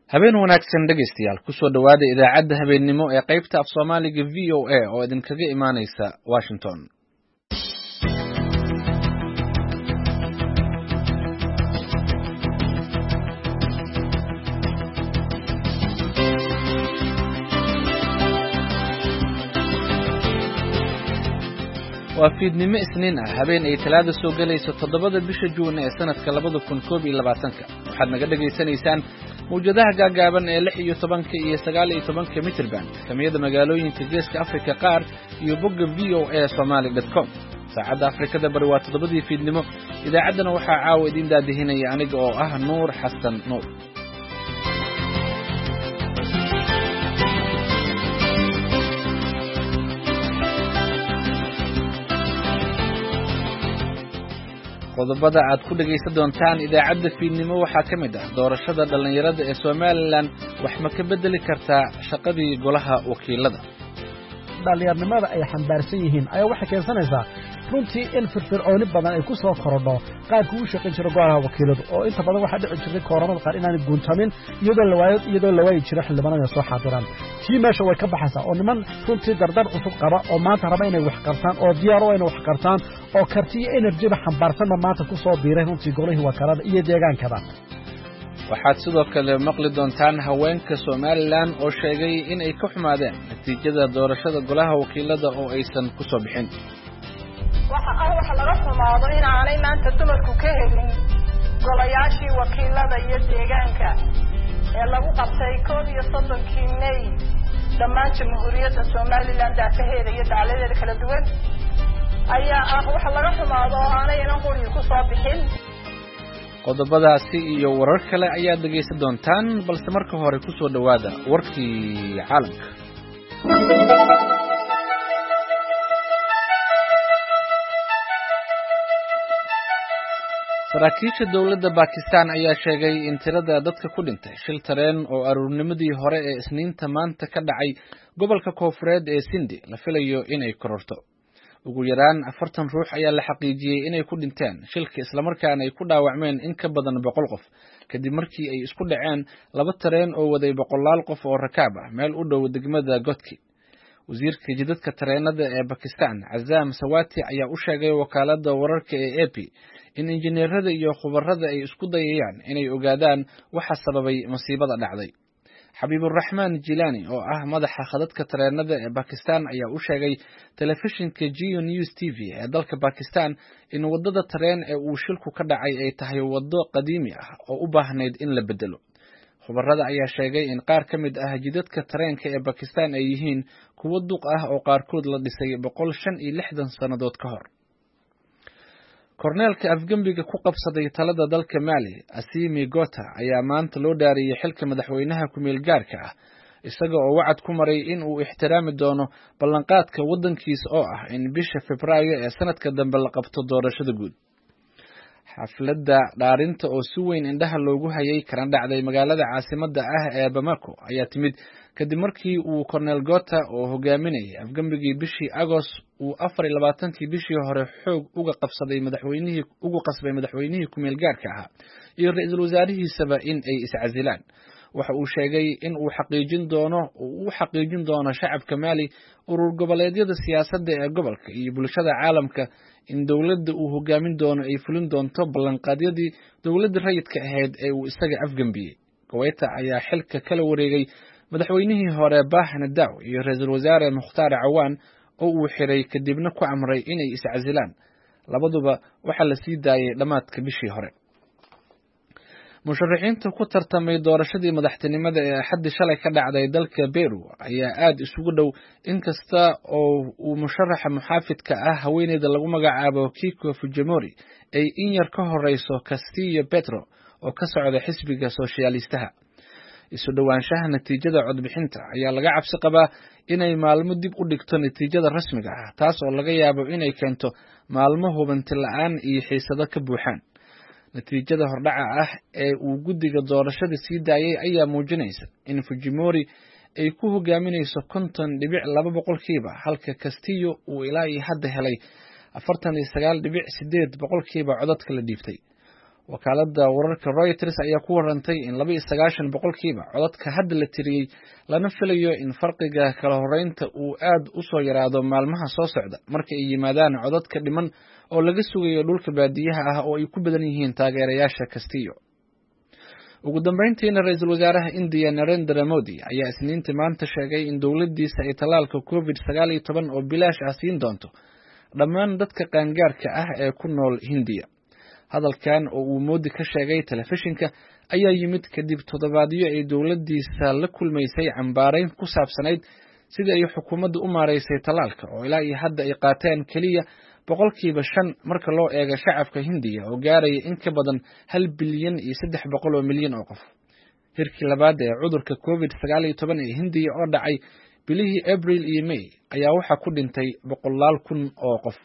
habeen wanaagsan dhegaystayaal ku soo dhawaada idaacadda habeennimo ee qaybta af Soomaaliga VOA oo idinkaga imaanaysa Washington. waa fiidnimo Isniin ah habeen ay Talaado soo galayso 7 bisha Juun ee sanadka 2021 waxaad naga dhageysanaysaan mawjadaha gaagaaban ee 16 iyo 19 mitirban kamiyada magaalooyinka Geeska Afrika qaar iyo bogga voasomali.com saacadda Afrikada bari waa 7 fiidnimo idaacaddana waxaa caawa idin daadihinaya aniga oo ah Nuur Xasan Nuur. qodobada aad ku dhageysan doontaan idaacadda fiidnimo waxaa ka mid ah doorashada dhalinyarada ee Soomaaliland wax ma ka bedeli kartaa shaqadii golaha wakiilada. dhalinyarnimada ay xambaarsan yihiin ayaa waxay keensanaysaa runtii in firfircooni badan ay ku soo korodho qaabka uu shaqayn jiro golaha wakiiladu oo inta badan waxa dhici jiray kooramada qaar inaan guuntamin iyadoo la waayi jiro xildhibaanada soo xaadiraan tii meesha way ka baxaysaa oo niman runtii dardar cusub qaba oo maanta raba inay wax qabtaan oo diyaar u inay wax qabtaan oo karti iyo energy xambaarsan maanta ku soo biiray runtii golihii wakiilada iyo deegaankada. waxaad sidoo kale maqli doontaan haweenka Soomaaliland oo sheegay in ay ka xumaadeen natiijada doorashada golaha wakiilada oo aysan ku soo bixin. waxa laga xumaado in aanay maanta dumarku ka helin golayaashii wakiilada iyo deegaanka ee lagu qabtay 31 May dhammaan jamhuuriyadda Soomaaliland daafaheeda iyo dacaladeeda kala duwan ayaa waxa laga xumaado oo aanay inan qori ku soo bixin. qodobadaasi iyo warar kale ayaad dhageysan doontaan balse marka hore ku soo dhawaada warkii caalamka. saraakiisha dawladda Pakistan ayaa sheegay in tirada dadka ku dhintay shil tareen oo aruurnimadii hore ee Isniinta maanta ka dhacay gobolka Koonfureed ee Sindhi la filayo inay kororto. ugu yaraan 40 ruux ayaa la xaqiijiyay inay ku dhinteen shilka isla markaana ay ku dhaawacmeen in ka badan 100 qof kadib markii ay isku dhaceen laba tareen oo waday 100 qof oo rakaab ah meel u dhow degmada Godki. wasiirka jidadka tareenada ee Pakistan Azam Sawati ayaa u sheegay wakaaladda wararka ee AP in injineerada iyo khubarada ay isku dayayaan inay ogaadaan waxa sababay masiibada dhacday. Xabiibur Raxmaan Jilani oo ah madaxa khadadka tareenada ee Pakistan ayaa u sheegay telefishinka Geo News TV ee dalka Pakistan in wadada tareen ee uu shilku ka dhacay ay tahay wado qadiimi ah oo u baahnayd in la bedelo. khubarada ayaa sheegay in qaar ka mid ah jidadka tareenka ee Pakistan ay yihiin kuwo duq ah oo qaarkood la dhisay 165 sanadood ka hor. korneelka afgambiga ku qabsaday talada dalka Mali Assimi Gota ayaa maanta loo dhaariyay xilka madaxweynaha ku meel gaarka ah isaga oo wacad ku maray in uu ixtiraami doono ballanqaadka wadankiisa oo ah in bisha Febraayo ee sanadka dambe la qabto doorashada guud. xafladda dhaarinta oo si weyn indhaha loogu hayay kana dhacday magaalada caasimadda ah ee Bamako ayaa timid kadib markii uu Cornel Gota oo hogaaminayay afgambigii bishii Agost uu 24 bishii hore xoog uga qasbay madaxweynihii ku meel gaarka ah iyo ra'iisul wasaarihiisaba in ay iscasilaan. waxa uu sheegay in uu xaqiijin doono shacabka Mali urur goboleedyada siyaasadda ee gobolka iyo bulshada caalamka in dawladda uu hogaamin doono ay fulin doonto ballanqaadyadii dawladda rayidka ahayd ee uu isaga afgambiyay. Goweta ayaa xilka kala wareegay madaxweynihii hore Bah Nadaw iyo ra'iisul wasaare Mukhtar Awan oo uu xiray kadibna ku amray inay iscasilaan. labaduba waxa la sii daayay dhamaadka bishii hore. musharaxiinta ku tartamay doorashadii madaxtinimada ee xaddi shalay ka dhacday dalka Peru ayaa aad isugu dhow inkasta oo uu musharaxa muxaafidka ah haweeneyda lagu magacaabo Kiko Fujimori ay in yar ka horeyso Castillo Petro oo ka socda xisbiga Soshyaalistaha. isu dhawaanshaha natiijada codbixinta ayaa laga cabsi qabaa inay maalmo dib u dhigto natiijada rasmiga ah taas oo laga yaabo inay keento maalmo hubanti la'aan iyo xiisado ka buuxaan. natiijada hordhaca ah ee uu guddiga doorashada sii daayay ayaa muujinaysa in Fujimori ay ku hogaaminayso 50.2% halka Castillo uu ilaa hadda helay 49.8% codadka la dhiibtay. wakaaladda wararka Reuters ayaa ku warantay in 92% codadka hadda la tiriyay lana filayo in farqiga kala horeynta uu aad u soo yaraado maalmaha soo socda marka ay yimaadaan codadka dhiman oo laga sugayo dhulka baadiyaha ah oo ay ku badan yihiin taageerayaasha Castillo. ugu dambeyntiina ra'iisul wasaaraha India Narendra Modi ayaa isniintii maanta sheegay in dowladdiisa ay talaalka COVID-19 oo bilaash ah siin doonto dhammaan dadka qaangaarka ah ee ku nool Hindiya. hadalkan oo uu Modi ka sheegay telefishinka ayaa yimid kadib toddobaadyo ay dowladdiisa la kulmaysay cambaareyn ku saabsanayd sidii ay xukuumaddu u maareysay talaalka oo ilaa iyo hadda ay qaateen kaliya 5% marka loo eego shacabka Hindiya oo gaaraya in ka badan 1 bilyan iyo 300 milyan oo qof. Hirkii labaad ee cudurka COVID-19 ee Hindiya oo dhacay bilihii April iyo May ayaa waxa ku dhintay 100,000 oo qof.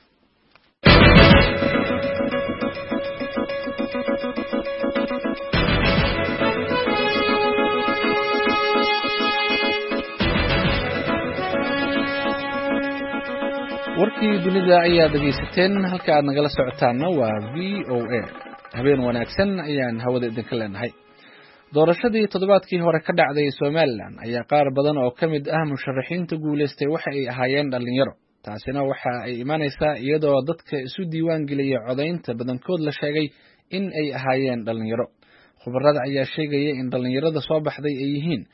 warkii dunida ayaa dhageysateen halka aad nagala socotaana waa VOA. habeen wanaagsan ayaan hawada idinka leenahay. doorashadii toddobaadkii hore ka dhacday Soomaaliland ayaa qaar badan oo ka mid ah musharaxiinta guuleystay waxa ay ahaayeen dhalinyaro. taasina waxa ay imaanaysaa iyadoo dadka isu diiwaan geliyay codaynta badankood la sheegay in ay ahaayeen dhalinyaro. khubarada ayaa sheegaya in dhalinyarada soo baxday ay yihiin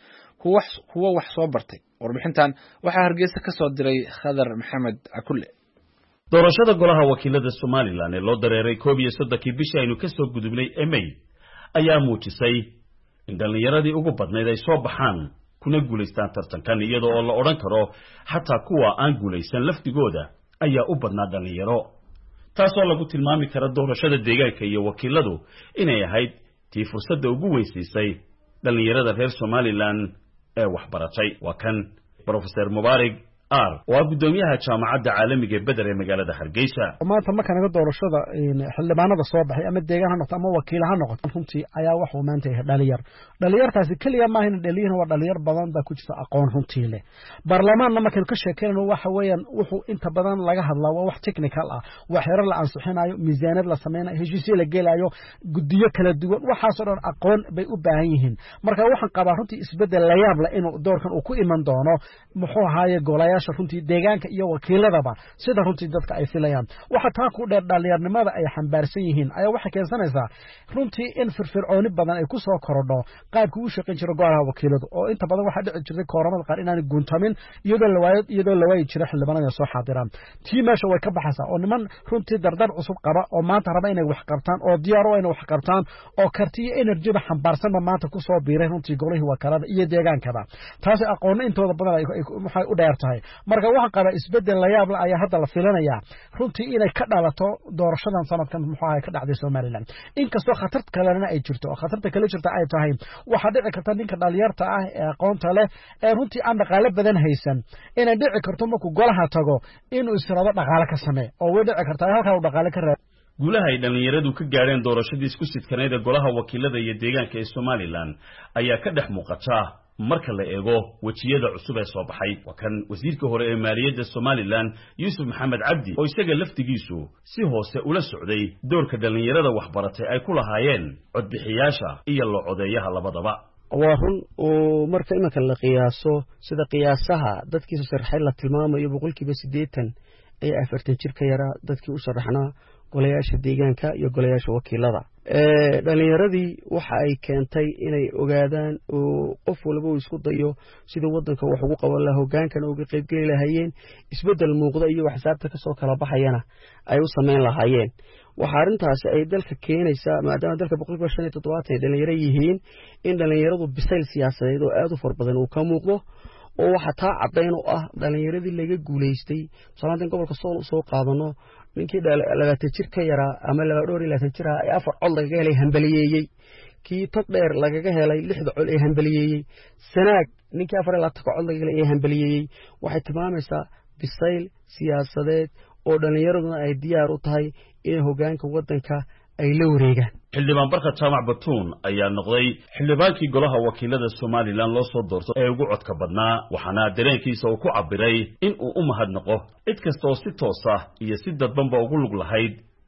kuwa wax soo bartay. warbixintan waxaa Hargeysa ka soo diray Khadar Maxamed Akulle. doorashada golaha wakiilada Soomaaliland ee loo dareeray 13 bishii aynu ka soo gudubnay May ayaa muujisay in dhalinyaradii ugu badnayd ay soo baxaan kuna guuleystaan tartankan iyadoo oo la oran karo xataa kuwa aan guuleysan laftigooda ayaa u badnaa dhalinyaro. taasoo lagu tilmaami karo doorashada deegaanka iyo wakiiladu inay ahayd tii fursadda ugu weysiisay dhalinyarada reer Soomaaliland ee waxbaratay. waa kan Professor Mubarak waa gudoomiyaha jaamacadda caalamiga ee Badar ee magaalada Hargeysa. maanta marka naga doorashada xildhibaanada soo baxay ama deegaan ha noqoto ama wakiil ha noqoto runtii ayaa wax uu maanta yahay dhalinyartaasi kaliya ma ahayn dhalinyar waa dhalinyar badan baa ku jirta aqoon runtii leh. baarlamaanna markaynu ka sheekeynayno waxa weeyaan wuxuu inta badan laga hadlaa waa wax technical ah, wax xeerar la ansixinayo, miisaaniyad la sameynayo, heshiisyo la gelayo, guddiyo kala duwan, waxaas oo dhan aqoon bay u baahan yihiin. marka waxaan qabaa runtii isbedel la yaab leh inuu doorkan uu ku iman doono muxuu ahaaye golaya runtii deegaanka iyo wakiiladaba sida runtii dadka ay filayaan. waxa taa ku dheer dhalinyarnimada ay xambaarsan yihiin ayaa waxa keensanaysa runtii in firfircooni badan ay ku soo korodho qaabka uu shaqeyn jiray golaha wakiiladu oo inta badan waxa dhici jiray kooramada qaar inaan guuntamin iyadoo la waayi jiray xildhibaanada soo xaadiraan. tii meesha way ka baxaysaa oo niman runtii dardar cusub qaba oo maanta raba inay wax qabtaan oo diyaar u inay wax qabtaan oo karti iyo energy ba xambaarsan maanta ku soo biiray runtii golihii wakiilada iyo deegaankaba. taasi aqoon intooda badan ay waxay u dheer tahay. marka waxaan qabaa isbedel la yaab leh ayaa hadda la filanayaa runtii inay ka dhalato doorashadan sanadkan muxuu ahay ka dhacday Soomaaliland. inkastoo khatar kalena ay jirto oo khatarta kale jirta ay tahay waxa dhici karta ninka dhalinyarta ah ee aqoonta leh ee runtii aan dhaqaale badan haysan inay dhici karto markuu golaha tago inuu israado dhaqaale ka sameeyo oo way dhici kartaa halka uu dhaqaale ka raado. guulaha ay dhalinyaradu ka gaareen doorashadii isku sidkaneed ee golaha wakiilada iyo deegaanka ee Soomaaliland ayaa ka dhex muuqata marka la eego wajiyada cusub ee soo baxay. waa kan wasiirka hore ee maaliyadda Soomaaliland Yuusuf Maxamed Cabdi oo isaga laftigiisu si hoose ula socday doorka dhalinyarada waxbaratay ay ku lahaayeen codbixiyaasha iyo la codeeyaha labadaba. waa run oo marka imanka la qiyaaso sida qiyaasaha dadkii sharaxay la tilmaamayo 80% ay 40 jir ka yara dadkii u sharaxnaa golayaasha deegaanka iyo golayaasha wakiilada. dhalinyaradii waxa ay keentay inay ogaadaan oo qof walba uu isku dayo sida wadanka wax ugu qaban lahaa hogaankana uga qayb gali lahaayeen isbedel muuqda iyo wax xisaabta ka soo kala baxayana ay u sameyn lahaayeen. waxa arintaasi ay dalka keenaysaa maadaama dalka 570 ay dhalinyaro yihiin in dhalinyaradu bisayl siyaasadeed oo aad u far badan uu ka muuqdo oo waxa taa cadeyn u ah dhalinyaradii laga guuleystay Soomaaliland gobolka soo qaadano ninkii 20 jir ka yara ama 22 jir ay afar cod laga helay hambaliyeeyay kii tag dheer lagaga helay 6 cod ee hambaliyeeyay sanaag ninkii 24 cod laga helay ee hambaliyeeyay waxay tilmaamaysaa bisayl siyaasadeed oo dhalinyaraduna ay diyaar u tahay in hoggaanka wadanka ay la wareegaan. xildhibaan Barka Jaamac Batuun ayaa noqday xildhibaankii golaha wakiilada Soomaaliland loo soo doortay ee ugu codka badnaa waxaana dareenkiisa uu ku cabiray in uu u mahadnaqo cid kasta oo si toos ah iyo si dadbanba ugu lug lahayd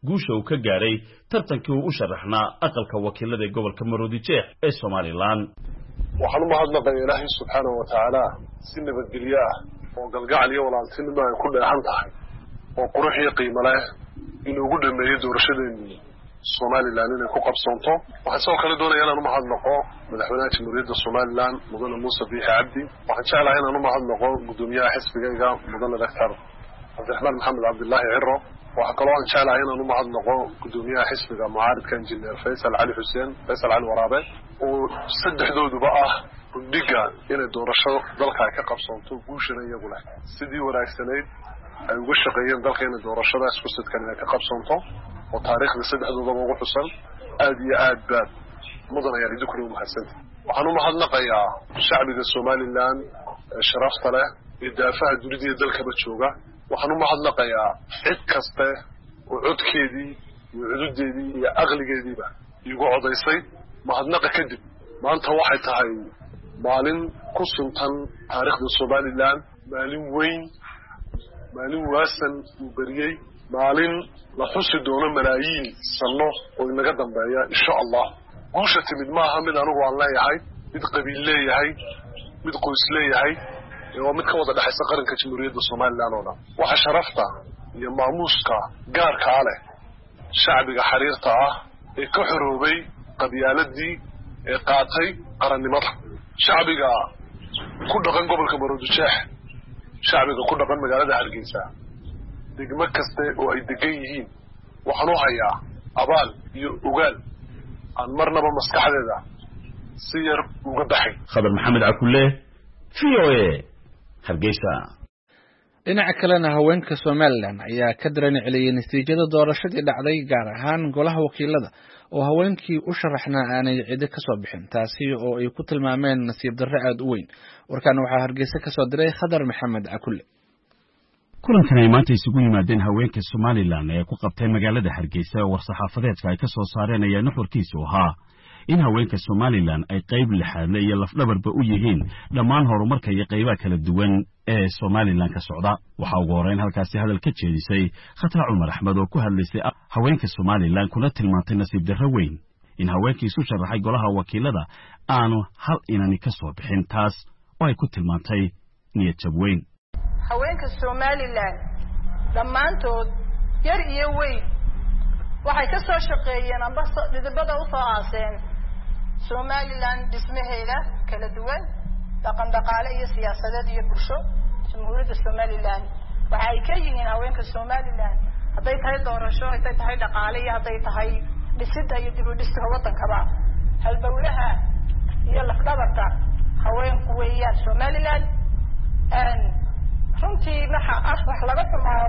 guusha uu ka gaaray tartankii uu u sharaxnaa aqalka wakiilada ee gobolka Maroodijeex ee Somaliland. waxaan u mahadnaqayaa Ilaahay subxaanahu wa ta'aala si nabadgelyo ah oo galgacal iyo walaaltinimo ay ku dheehan tahay oo qurux iyo qiimo leh inuu ugu dhameeyo doorashadeennii Somaliland inay ku qabsoonto. waxaan soo kale doonayaa inaan u mahadnaqo madaxweynaha Jamhuuriyadda Somaliland mudane Muuse Biixi Cabdi. waxaan jeclahay inaan u mahadnaqo gudoomiyaha xisbigayga mudane Dr. Cabdiraxmaan Maxamed Cabdullaahi Ciro. waxaa kaloo aan jeclahay inaan u mahadnaqo gudoomiyaha xisbiga mucaaridka injineer Faysal Cali Xuseen Faysal Cali Waraabe oo saddexdooduba ah guddiga inay doorasho dalka ay ka qabsoonto guushana iyagu leh sidii wanaagsanayd ay uga shaqeeyeen dalka inay doorashadaas ku sidkan inay ka qabsoonto oo taariikhda saddexdooduba ugu xusan aad iyo aad baad mudan ayaa idinku u mahadsantahay. waxaan u mahadnaqayaa shacbiga Somaliland ee sharafta leh ee daafaha dunida iyo dalkaba jooga. waxaan u mahadnaqayaa cid kaste oo codkeedii iyo cududeedii iyo aqligeediiba igu codaysay. mahadnaqa kadib maanta waxay tahay maalin ku suntan taariikhda Somaliland, maalin weyn, maalin waasan uu bariyay, maalin la xusi doono malaayiin sano oo inaga dambeeya insha Allah. guusha timid maaha mid anigu aan leeyahay, mid qabiil leeyahay, mid qoys leeyahay, oo mid ka wada dhaxaysa qaranka Jamhuuriyadda Somaliland oo dhan. waxa sharafta iyo maamuuska gaarka ah leh shacbiga xariirta ah ee ka xoroobay qabyaaladii ee qaatay qarannimada. shacbiga ku dhaqan gobolka Maroodijeex, shacbiga ku dhaqan magaalada Hargeysa, degmo kaste oo ay degan yihiin waxaan u hayaa abaal iyo ogaal aan marnaba maskaxdeeda si yar uga baxay. Khadar Maxamed Cakulle, VOA, Hargeysa. dhinaca kalena haweenka Somaliland ayaa ka daran celiyay natiijada doorashadii dhacday gaar ahaan golaha wakiilada oo haweenkii u sharaxnaa aanay cid ka soo bixin, taasi oo ay ku tilmaameen nasiib darro aad u weyn. warkan waxaa Hargeysa ka soo diray Khadar Maxamed Cakulle. kulankan ay maanta isugu yimaadeen haweenka Somaliland ee ku qabtay magaalada Hargeysa oo war-saxaafadeedka ay ka soo saareen ayaa nuxurkiisu ahaa in haweenka Somaliland ay qayb lixaad iyo lafdhabarba u yihiin dhammaan horumarka iyo qaybaha kala duwan ee Somaliland ka socda. waxa ugu horeyn halkaasi hadal ka jeedisay Khatra Cumar Axmed oo ku hadlaysay haweenka Somaliland kuna tilmaantay nasiib darro weyn in haweenkii isu sharaxay golaha wakiilada aanu hal inani ka soo bixin, taas oo ay ku tilmaantay niyad jab weyn. haweenka Somaliland dhammaantood yar iyo weyn waxay ka soo shaqeeyeen amba dibadda u soo aaseen Somaliland dhismaheeda kala duwan, dhaqan dhaqaale iyo siyaasadeed iyo bulsho. Jamhuuriyadda Somaliland waxa ay ka yihiin haweenka Somaliland hadday tahay doorasho, hadday tahay dhaqaale iyo hadday tahay dhisidda iyo dib u dhista waddankaba halbowlaha iyo lafdhabarta haweenku weeyaan Somaliland. runtii wax laga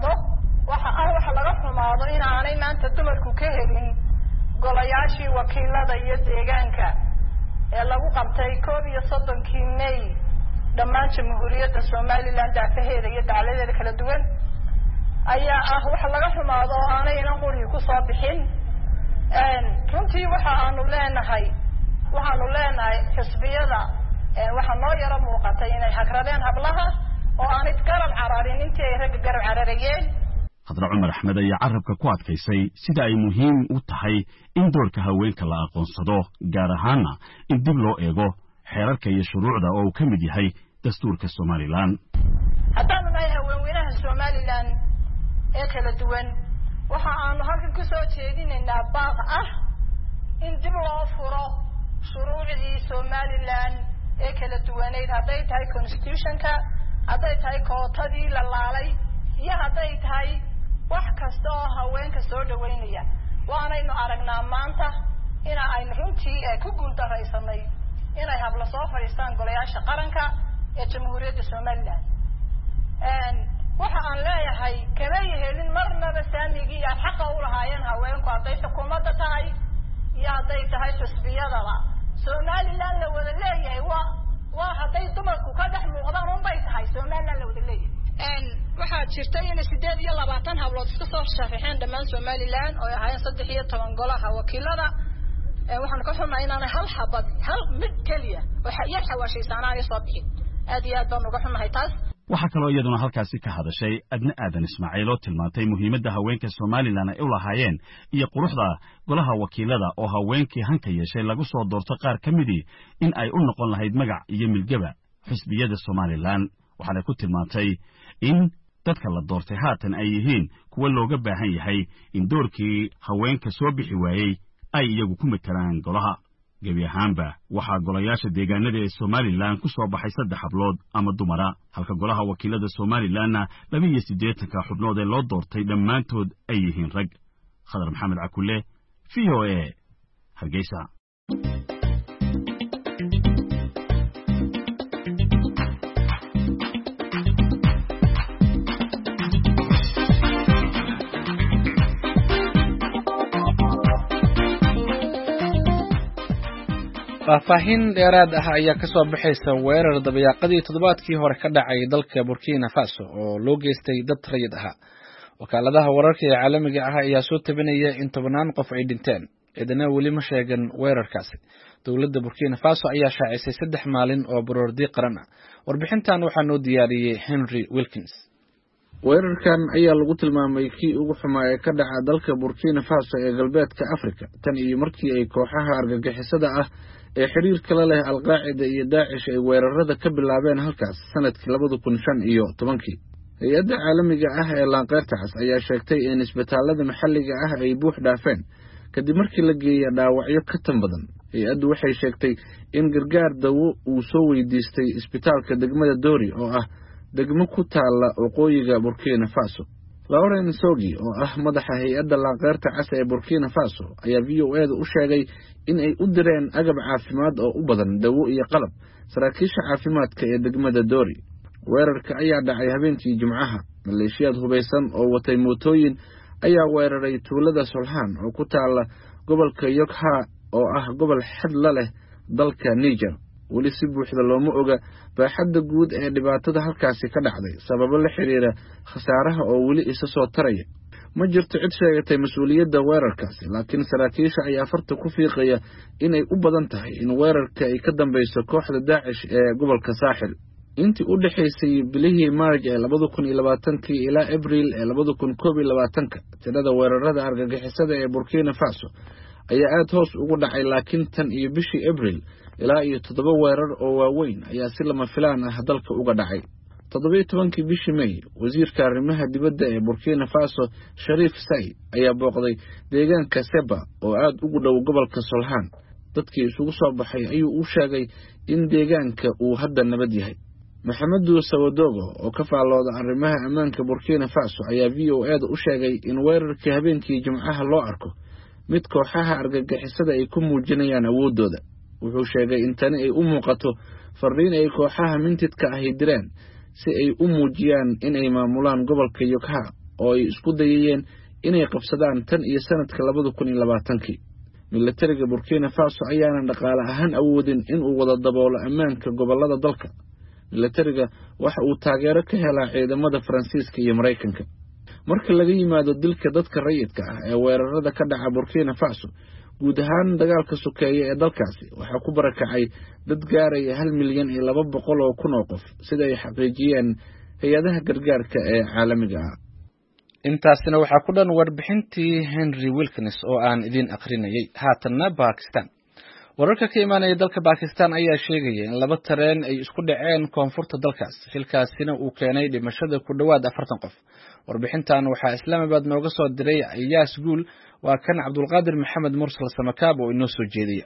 xumaado inaanay maanta dumarku ka helin golayaashii wakiilada iyo deegaanka ee lagu qabtay 31 May dhammaan Jamhuuriyadda Somaliland daafaheeda iyo dacaladeeda kala duwan ayaa wax laga xumaado oo aanay inan qori ku soo bixin. runtii waxaanu leenahay xisbiyada waxa noo yara muuqatay inay hagradeen hablaha oo aanay garab cararin intii ay rag garab cararayeen. Khadra Cumar Axmed ayaa carabka ku adkaysay sida ay muhiim u tahay in doorka haweenka la aqoonsado, gaar ahaana in dib loo eego xeerarka iyo shuruucda oo uu ka mid yahay dastuurka Somaliland. haddaanu nahay haweenweynaha Somaliland ee kala duwan waxa aanu halkan ku soo jeedinaynaa baaq ah in dib loo furo shuruucdii Somaliland ee kala duwaneyd, hadday tahay constitutionka, hadday tahay kootadii la laalay, iyo hadday tahay wax kasta oo haweenka soo dhaweynaya. waanaynu aragnaa maanta in aynu runtii ku guuldaraysanay inay habla soo fadhiistaan golayaasha qaranka ee Jamhuuriyadda Somaliland. waxa aan leeyahay kama yeelin marnaba saamigii ay xaq u lahaayeen haweenku, hadday xukuumadda tahay iyo hadday tahay xisbiyadaba. Somaliland la wada leeyahay waa hadday dumarku ka dhex muuqdaan unbay tahay Somaliland la wada leeyahay. waxaa jirtay in 28 hablood iska soo sharaxeen dhammaan Somaliland oo ay ahaayeen 13 golaha wakiilada. waxaan ka xumaa inaan hal mid kaliya oo yar xawaashaysan aan soo bixin. aad iyo aad baan uga xumahay taas. waxaa kaloo iyaduna halkaasi ka hadashay Adna Aadan Ismaaciil oo tilmaantay muhiimadda haweenka Somaliland ay u lahaayeen iyo quruxda golaha wakiilada oo haweenkii hanka yeeshay lagu soo doorto qaar ka midii in ay u noqon lahayd magac iyo milgaba xisbiyada Somaliland waxaana ku tilmaantay in dadka la doortay haatan ay yihiin kuwa looga baahan yahay in doorkii haweenka soo bixi waayey ay iyagu ku matalaan golaha gebi ahaanba waxaa golayaasha deegaanada ee Somaliland ku soo baxay 3 hablood ama dumara halka golaha wakiilada Somalilandna 82 xubnood ee loo doortay dhammaantood ay yihiin rag Khadar Maxamed Cakulle VOA Hargeysa faahfaahin dheeraad ah ayaa ka soo baxaysa weerar dabayaaqadii toddobaadkii hore ka dhacay dalka Burkina Faso oo loo geystay dad rayid ah. Wakaaladaha wararka ee caalamiga ah ayaa soo tabinaya in 10 qof ay dhinteen. Cidna weli ma sheegan weerarkaasi. Dowladda Burkina Faso ayaa shaacisay 3 maalin oo baroordi qaran ah. Warbixintan waxaa noo diyaariyay Henry Wilkins. weerarkan ayaa lagu tilmaamay kii ugu xumaa ee ka dhaca dalka Burkina Faso ee galbeedka Afrika tan iyo markii ay kooxaha argagixisada ah ee xiriirka la leh Al-Qaacida iyo Daesh ay weerarada ka bilaabeen halkaas sanadkii 2015. Hay'adda caalamiga ah ee Laanqeyrta Cas ayaa sheegtay in isbitaalada maxalliga ah ay buux dhaafeen kadib markii la geeyay dhaawacyo ka tan badan. Hay'addu waxay sheegtay in gargaar dawo uu soo weydiistay isbitaalka degmada Dori oo ah degmo ku taala waqooyiga Burkina Faso. Laurent Sogi oo ah madaxa hay'adda Laanqeyrta Cas ee Burkina Faso ayaa VOA-da u sheegay in ay u direen agab caafimaad oo u badan dawo iyo qalab saraakiisha caafimaadka ee degmada Dori. weerarka ayaa dhacay habeenkii Jimcaha. Maleeshiyad hubeysan oo watay mootooyin ayaa weeraray tuulada Solhan oo ku taala gobolka Yokha oo ah gobol xad la leh dalka Niger. weli si buuxda looma oga baaxadda guud ee dhibaatada halkaasi ka dhacday sababo la xiriira khasaaraha oo weli isa soo taraya. ma jirto cid sheegatay mas'uuliyadda weerarkaasi laakiin saraakiisha ayaa farta ku fiiqaya inay u badan tahay in weerarka ay ka dambayso kooxda Daesh ee gobolka Saaxil. intii u dhaxaysay bilihii Maarch ee 2020 ilaa Abriil ee 2021 tirada weerarada argagixisada ee Burkina Faso ayaa aad hoos ugu dhacay laakiin tan iyo bishii Abriil ilaa iyo 7 weerar oo waaweyn ayaa si lama filaan ah dalka uga dhacay. 17 bishii May wasiirka arrimaha dibadda ee Burkina Faso Sharif Said ayaa booqday deegaanka Seba oo aad ugu dhow gobolka Solhan. dadkii isugu soo baxay ayuu u sheegay in deegaanka uu hadda nabad yahay. Maxamedu Sawadogo oo ka faalooda arrimaha ammaanka Burkina Faso ayaa VOA-da u sheegay in weerarkii habeenkii Jimcaha loo arko mid kooxaha argagixisada ay ku muujinayaan awoodooda. wuxuu sheegay in tani ay u muuqato fariin ay kooxaha mintidka ahi direen si ay u muujiyaan in ay maamulaan gobolka Yokha oo ay isku dayayeen inay qabsadaan tan iyo sanadka 2020. militariga Burkina Faso ayaana dhaqaale ahaan awoodin in uu wada daboolo ammaanka gobolada dalka. militariga waxa uu taageero ka helaa ciidamada Faransiiska iyo Mareykanka. marka laga yimaado dilka dadka rayidka ah ee weerarada ka dhaca Burkina Faso guud ahaan dagaalka sokeeye ee dalkaasi waxa ku barakacay dad gaaraya 1,200,000 oo qof sida ay xaqiijiyeen hay'adaha gargaarka ee caalamiga ah. intaasina waxa ku dhan warbixintii Henry Wilkins oo aan idin aqrinayay. haatanna Pakistan. wararka ka imaanaya dalka Pakistan ayaa sheegaya in 2 tareen ay isku dhaceen koonfurta dalkaas. shilkaasina uu keenay dhimashada ku dhawaad 40 qof. warbixintan waxaa Islamabad nooga soo diray Ayaas Guul waa kan Cabdulqaadir Maxamed Mursal Samakaab oo inoo soo jeediya.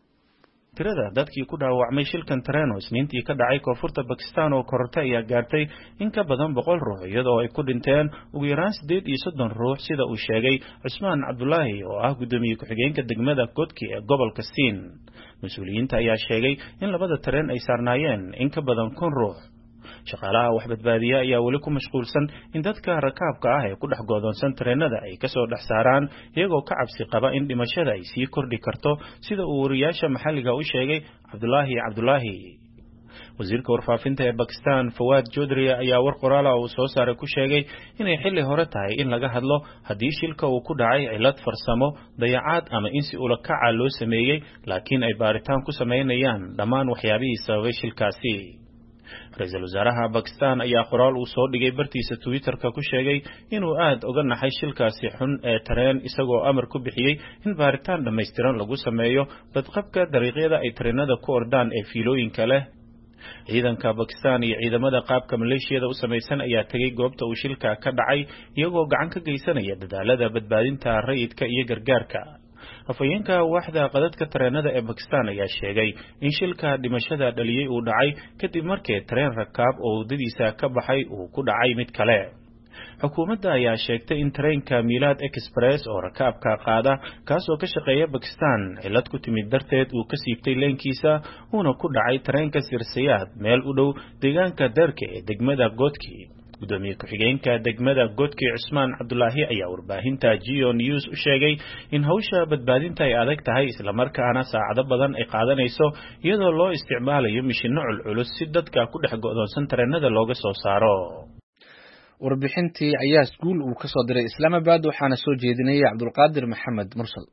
tirada dadkii ku dhaawacmay shilkan tareen oo isniintii ka dhacay koonfurta Pakistan oo korortay ayaa gaartay in ka badan 100 ruux iyadoo ay ku dhinteen ugu yaraan 38 ruux sida uu sheegay Cusmaan Cabdullaahi oo ah gudoomiye ku-xigeenka degmada Godki ee gobolka Siin. mas'uuliyiinta ayaa sheegay in 2 tareen ay saarnaayeen in ka badan 1,000 ruux. shaqaalaha wax badbaadiya ayaa weli ku mashquulsan in dadka rakaabka ah ee ku dhex go'doonsan tareenada ay ka soo dhex saaraan iyagoo ka cabsi qaba in dhimashada ay sii kordhi karto sida uu wariyaasha maxalliga u sheegay Cabdullaahi. wasiirka warfaafinta ee Pakistan Fawad Chaudhry ayaa war qoraal ah uu soo saaray ku sheegay inay xilli hore tahay in laga hadlo haddii shilka uu ku dhacay cilad farsamo, dayacaad ama in si ula kaca loo sameeyay laakiin ay baaritaan ku sameynayaan dhammaan waxyaabihii sababay shilkaasi. ra-iisul wasaaraha Pakistan ayaa qoraal uu soo dhigay bartiisa Twitter-ka ku sheegay inuu aad uga naxay shilkaasi xun ee tareen isagoo amar ku bixiyay in baaritaan dhammaystiran lagu sameeyo badqabka dariiqyada ay tareenada ku ordaan ee fiilooyinka leh. ciidanka Pakistan iyo ciidamada qaabka Maleeshiyada u samaysan ayaa tagay goobta uu shilka ka dhacay iyagoo gacan ka geysanaya dadaalada badbaadinta rayidka iyo gargaarka. afayeenka waaxda qadadka tareenada ee Pakistan ayaa sheegay in shilka dhimashada dhaliyay uu dhacay kadib markii tareen rakaab oo wadadiisa ka baxay uu ku dhacay mid kale. xukuumadda ayaa sheegtay in tareenka Milad Express oo rakaabka qaada kaasoo ka shaqeeya Pakistan cilad ku timid darteed uu ka siibtay leenkiisa uuna ku dhacay tareenka Sirsiyaad meel u dhow deegaanka Darke ee degmada Godki. gudoomiye ku-xigeenka degmada Godki Cusmaan Cabdullaahi ayaa warbaahinta Geo News u sheegay in hawsha badbaadinta ay adag tahay isla markaana saacado badan ay qaadanayso iyadoo loo isticmaalayo mishiino culculus si dadka ku dhex go'doonsan tareenada looga soo saaro. warbixintii ayaa iskuul uu ka soo diray Islamabad waxaana soo jeedinayay Cabdulqaadir Maxamed Mursal.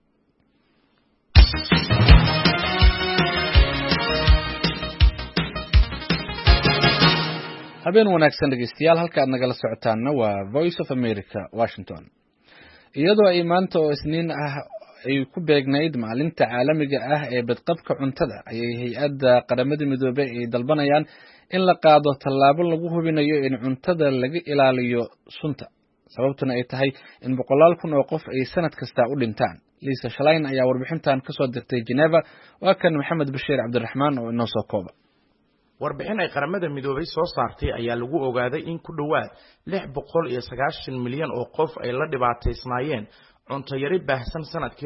habeen wanaagsan dhegeystayaal halka aad nagala socotaanna waa Voice of America Washington. iyadoo ay maanta oo Isniin ah ay ku beegnayd maalinta caalamiga ah ee badqabka cuntada ayay hay'adda qaramada midoobay ay dalbanayaan in la qaado tallaabo lagu hubinayo in cuntada laga ilaaliyo sunta sababtuna ay tahay in boqolaal kun oo qof ay sanad kasta u dhintaan. Lisa Schlein ayaa warbixintan ka soo dirtay Geneva. waa kan Maxamed Bashiir Cabdiraxmaan oo inoo soo kooba. warbixin ay qaramada midoobay soo saartay ayaa lagu ogaaday in ku dhawaad 690 milyan oo qof ay la dhibaataysnaayeen cunto yari baahsan sanadkii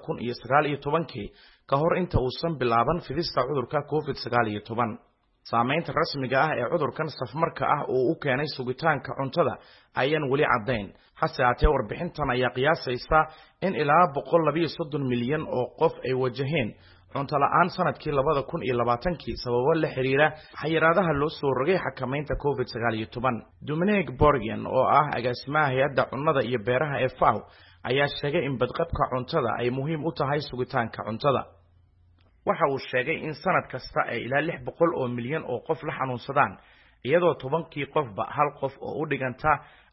2019 ka hor inta uusan bilaaban fidista cudurka COVID-19. saameynta rasmiga ah ee cudurkan safmarka ah oo u keenay sugitaanka cuntada ayaan weli caddayn. hase ahaatee warbixintan ayaa qiyaasaysa in ilaa 132 milyan oo qof ay wajaheen cunto la'aan sanadkii 2020 sababo la xiriira xayiraadaha loo soo rogay xakamaynta COVID-19. Dominic Borgen oo ah agaasimaha hay'adda cunnada iyo beeraha ee FAO ayaa sheegay in badqabka cuntada ay muhiim u tahay sugitaanka cuntada. waxa uu sheegay in sanad kasta ay ilaa 600 oo milyan oo qof la xanuunsadaan iyadoo 10kii qofba hal qof oo u dhiganta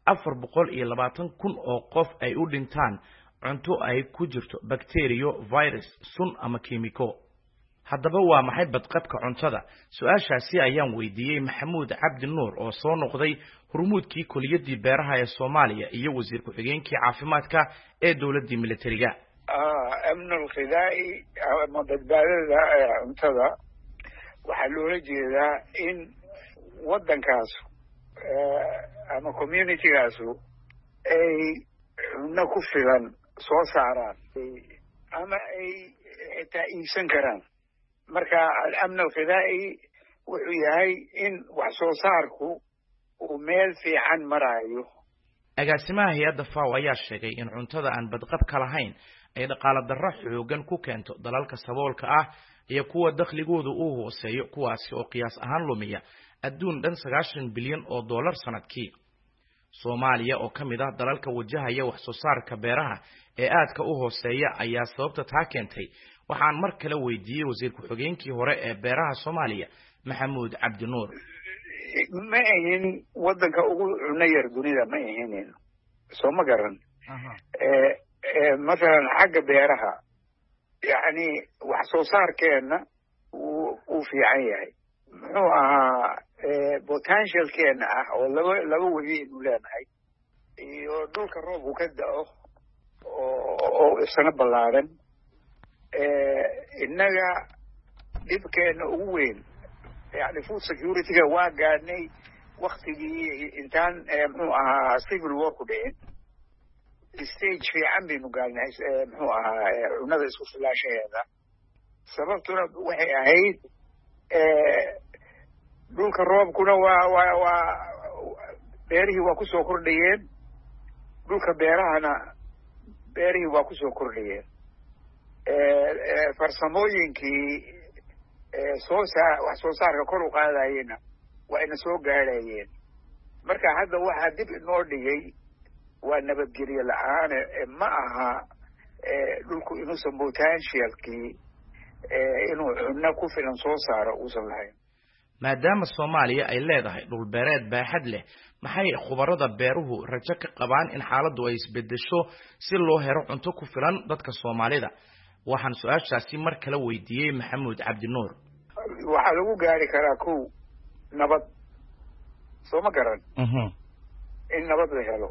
420 kun oo qof ay u dhintaan cunto ay ku jirto bakteeriyo, virus, sun ama kiimiko. haddaba waa maxay badqabka cuntada? su-aashaasi ayaan weydiiyey Maxamuud Cabdi Nuur oo soo noqday hormuudkii kuliyadii beeraha ee Soomaaliya iyo wasiir ku-xigeenkii caafimaadka ee dawladda militariga. amnul ghidaa'i ama badbaadada cuntada waxaa loola jeedaa in waddankaas ama communitygaasu ay cunno ku filan soo saaraan ama ay xitaa iibsan karaan. marka al-amn al-ghidaa'i wuxuu yahay in wax soo saarku uu meel fiican marayo. agaasimaha hay'adda FAO ayaa sheegay in cuntada aan badqabka lahayn ay dhaqaale darro xoogan ku keento dalalka saboolka ah iyo kuwa dakhligoodu uu hooseeyo kuwaasi oo qiyaas ahaan lumiya adduun dhan 90 bilyan oo dollar sanadkii. Soomaaliya oo kamid ah dalalka wajahaya wax soo saarka beeraha ee aadka u hooseeya ayaa sababta taa keentay. waxaan mar kale weydiiyey wasiir ku-xigeenkii hore ee beeraha Soomaaliya Maxamuud Cabdi Nuur. ma ahin waddanka ugu cunno yar dunida ma ahin soo ma garan. مثلا حق بيرها يعني وحصو صار كأنه وفي عينه هو potential كأنه ولا لو وين ولا هاي يدول كروب وكده أو السنة بالعالم إنها يبقى إنه وين يعني فود security كواجعني وقت إنسان civil war كده stage في عمي نقالنا هو ونذا اسمه فلاش هذا سببتنا وحي عيد دول كروب كنا و بيره وكسو كرديين دول كبيرهنا بيره وكسو كرديين فرسموين كي صوصا كورو قاداينا وإن سوق قادايين مركا هذا واحد دب النورديي ونبتجري الآن معها لكم إنه سبوتانشيال كي إنه نكون في نصوص على وصل هاي. maadaama Soomaaliya ay leedahay dhul beereed baaxad leh maxay khubarada beeruhu rajo ka qabaan in xaaladdu ay isbedesho si loo helo cunto ku filan dadka Soomaalida waxaan su'aashaasi mar kale weydiiyay Maxamuud Cabdi Nuur waxa lagu gaari karaa ku nabad soo ma garan in nabad la helo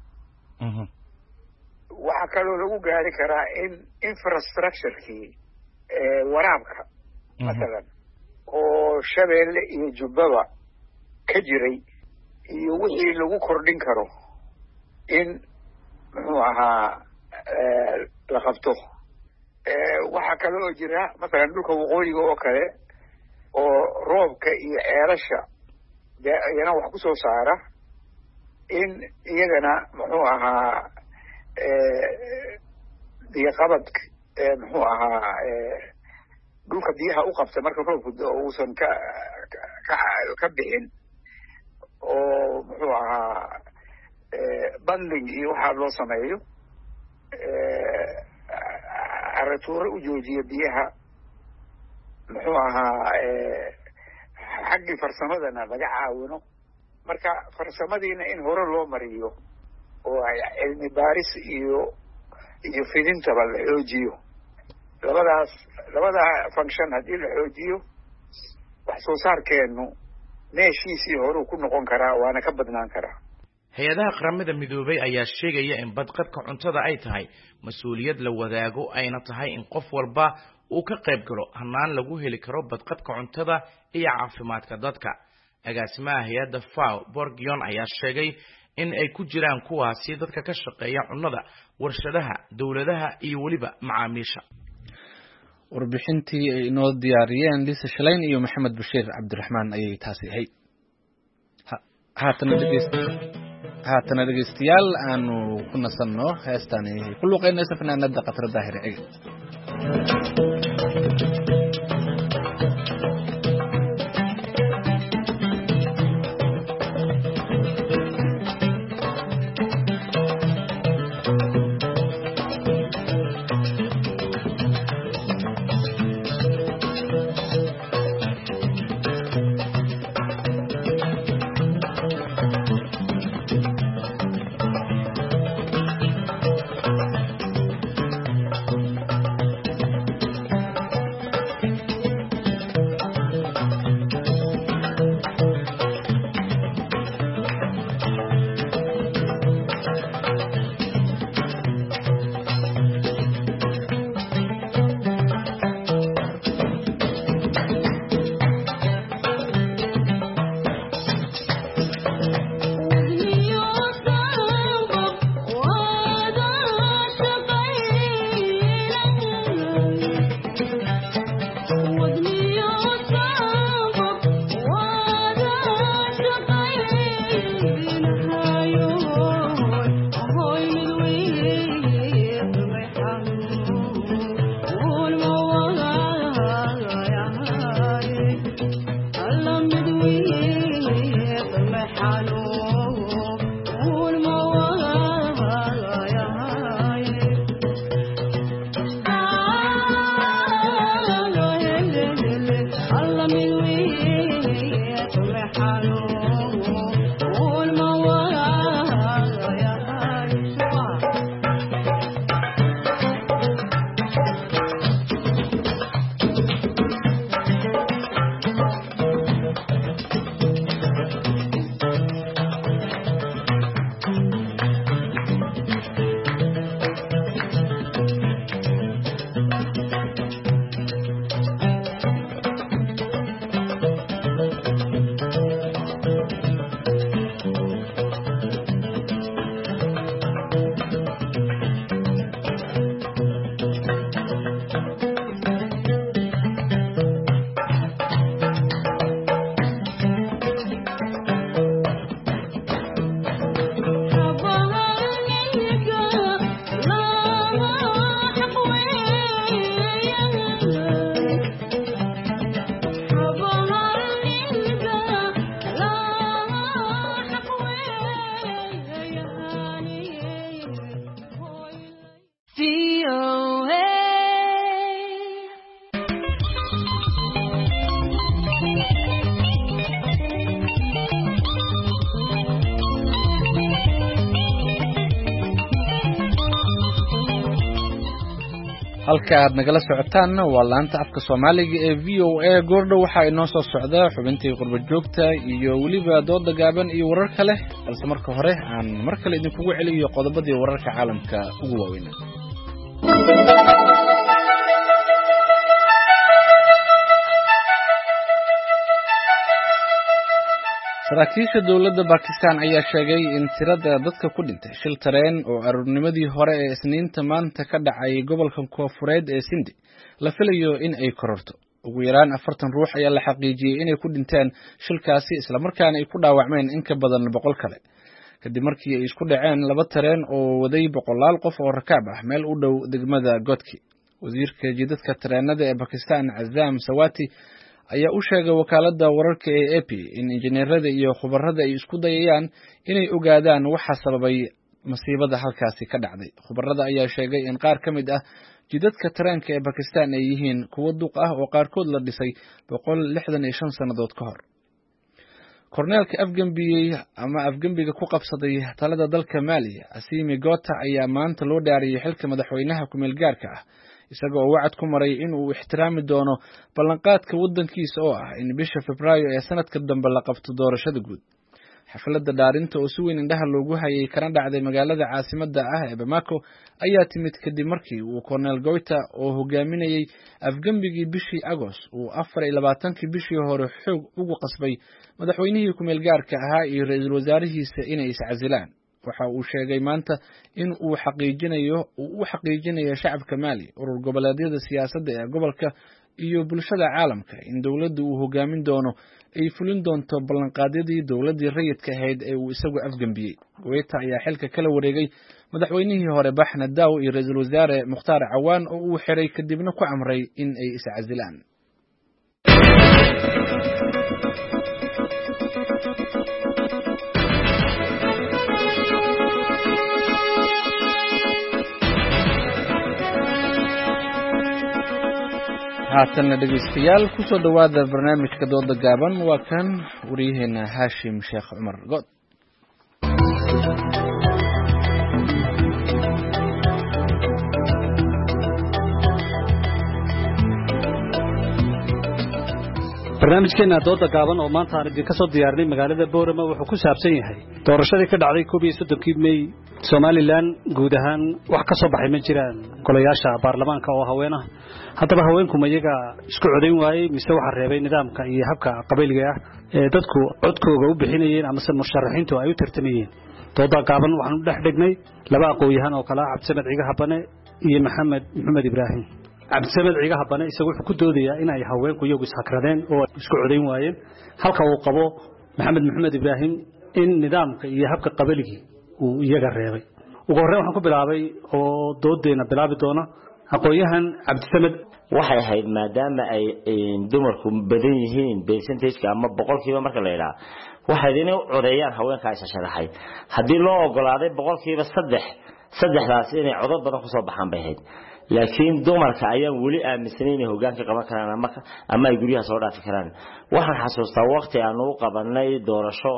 waxa kaloo lagu gaari karaa in infrastructure-kii waraabka masalan oo Shabeelle iyo Jubbaba ka jiray iyo wixii lagu kordhin karo in muxuu ahaa la qabto waxa kaloo jira masalan dhulka waqooyiga oo kale oo roobka iyo ceelasha iyana wax ku soo saara in iyagana muxuu ahaa biyo-qabad muxuu ahaa dhulka biyaha u qabta marka roobku uusan ka bixin oo muxuu ahaa banding iyo waxaa loo sameeyo caratuure u joojiya biyaha muxuu ahaa xaggii farsamadana laga caawino marka farsamadiina in hore loo mariyo oo ay cilmi baaris iyo fidintaba la xoojiyo labada function haddii la xoojiyo wax soo saarkeenu meeshiisii horuu ku noqon karaa waana ka badnaan karaa hay-adaha qaramada midoobay ayaa sheegaya in badqabka cuntada ay tahay mas-uuliyad la wadaago ayna tahay in qof walba uu ka qayb galo hanaan lagu heli karo badqabka cuntada iyo caafimaadka dadka agaasimaha hay-adda FAO Borgion ayaa sheegay in ay ku jiraan kuwaasi dadka ka shaqeeya cunnada warshadaha dawladaha iyo waliba macaamiisha warbixintii ay inoo diyaariyeen Lisa Shalayn iyo Maxamed Bashiir Cabdiraxmaan ayay taasi ahayd haatana dhegeystayaal aanu ku nasanno heestani ku luqeynaysa fanaanada Qatra Daahir Cige halka aad nagala socotaan waa laanta afka Soomaaliga ee VOA goordhow waxa inoo soo socda xubintii qurba joogta iyo waliba dood gaaban iyo warar kale balse marka hore aan mar kale idin kugu celiyo qodobadii wararka caalamka ugu waaweyn saraakiisha dawladda Pakistan ayaa sheegay in tirada dadka ku dhintay shil tareen oo arurnimadii hore ee Isniinta maanta ka dhacay gobolka Koonfureed ee Sindh la filayo in ay kororto ugu yaraan 40 ruux ayaa la xaqiijiyay inay ku dhinteen shilkaasi isla markaana ay ku dhaawacmeen in ka badan 100 kale kadib markii ay isku dhaceen laba tareen oo waday boqolaal qof oo rakaab ah meel u dhow degmada Godki wasiirka jidadka tareenada ee Pakistan Azam Sawati ayaa u sheegay wakaaladda wararka ee AP in injineerada iyo khubarada ay isku dayayaan inay ogaadaan waxa sababay masiibada halkaasi ka dhacday khubarada ayaa sheegay in qaar ka mid ah jidadka tareenka ee Pakistan ay yihiin kuwo duq ah oo qaarkood la dhisay 165 sanadood ka hor korneelka afgambiga ku qabsaday talada dalka Mali Assimi Gota ayaa maanta loo dhaariyay xilka madaxweynaha ku meel gaarka ah isagoo wacad ku maray in uu ixtiraami doono ballanqaadka wadankiisa oo ah in bisha Febraayo ee sanadka dambe la qabto doorashada guud xafladda dhaarinta oo si weyn indhaha loogu hayay kana dhacday magaalada caasimadda ah ee Bamako ayaa timid kadib markii uu Colonel Goita oo hogaaminayay afgambigii bishii Agost uu 24 bishii hore xoog ugu qasbay madaxweynihii ku meel gaarka ahaa iyo ra'iisul wasaarihiisa inay iscasilaan waxa uu sheegay maanta in uu xaqiijinayo shacabka Mali urur goboleedyada siyaasadda ee gobolka iyo bulshada caalamka in dawladdu uu hogaamin doono ay fulin doonto ballanqaadyadii dawladii rayidka ahayd ee uu isagu afgambiyay Goita ayaa xilka kala wareegay madaxweynihii hore Baxna Daaw iyo ra'iisul wasaare Mukhtaar Cawaan oo uu xiray kadibna ku amray in ay iscasilaan haatan dhageystayaal ku soo dhawaada barnaamijka dooda gaaban waa kan wariyaheena Hashim Sheekh Umar God barnaamijkeena dooda gaaban oo maanta aan idin ka soo diyaarnay magaalada Boorama wuxuu ku saabsan yahay doorashadii ka dhacday 31 May Somaliland guud ahaan wax ka soo baxay ma jiraan golayaasha baarlamaanka oo haween ah haddaba haweenku ma iyaga isku codayn waayay mise waxa reebay nidaamka iyo habka qabiilka ah ee dadku codkooda u bixinayeen ama musharaxiintu ay u tartamayeen dooda gaaban waxaan u dhex dhignay laba aqoon-yahan oo kala Cabdisamed Ciga Habane iyo Maxamed Ibraahim Cabdisamed Ciga Habane isagu wuxuu ku doodayaa in ay haweenku iyagu isxakradeen oo isku codayn waayeen halka uu qabo Maxamed Ibraahim in nidaamka iyo habka qabiilka uu iyaga reebay ugu horreyn waxaan ku bilaabay oo doodeena bilaabi doona aqoon-yahan Cabdisamed waxay ahayd maadaama ay dumarku badan yihiin percentage-ka ama boqolkiiba marka la yiraahdo waxay inay u codeeyaan haweenka ay sharaxay hadii loo ogolaaday boqolkiiba 3 saddexdaas inay codad badan ku soo baxaan bay ahayd laakiin dumarka ayaa wali aaminsaneen inay hoggaanka qaban karaan ama ay guriyaha soo dhaafi karaan waxaan xasuustaa waqti aan u qabanay doorasho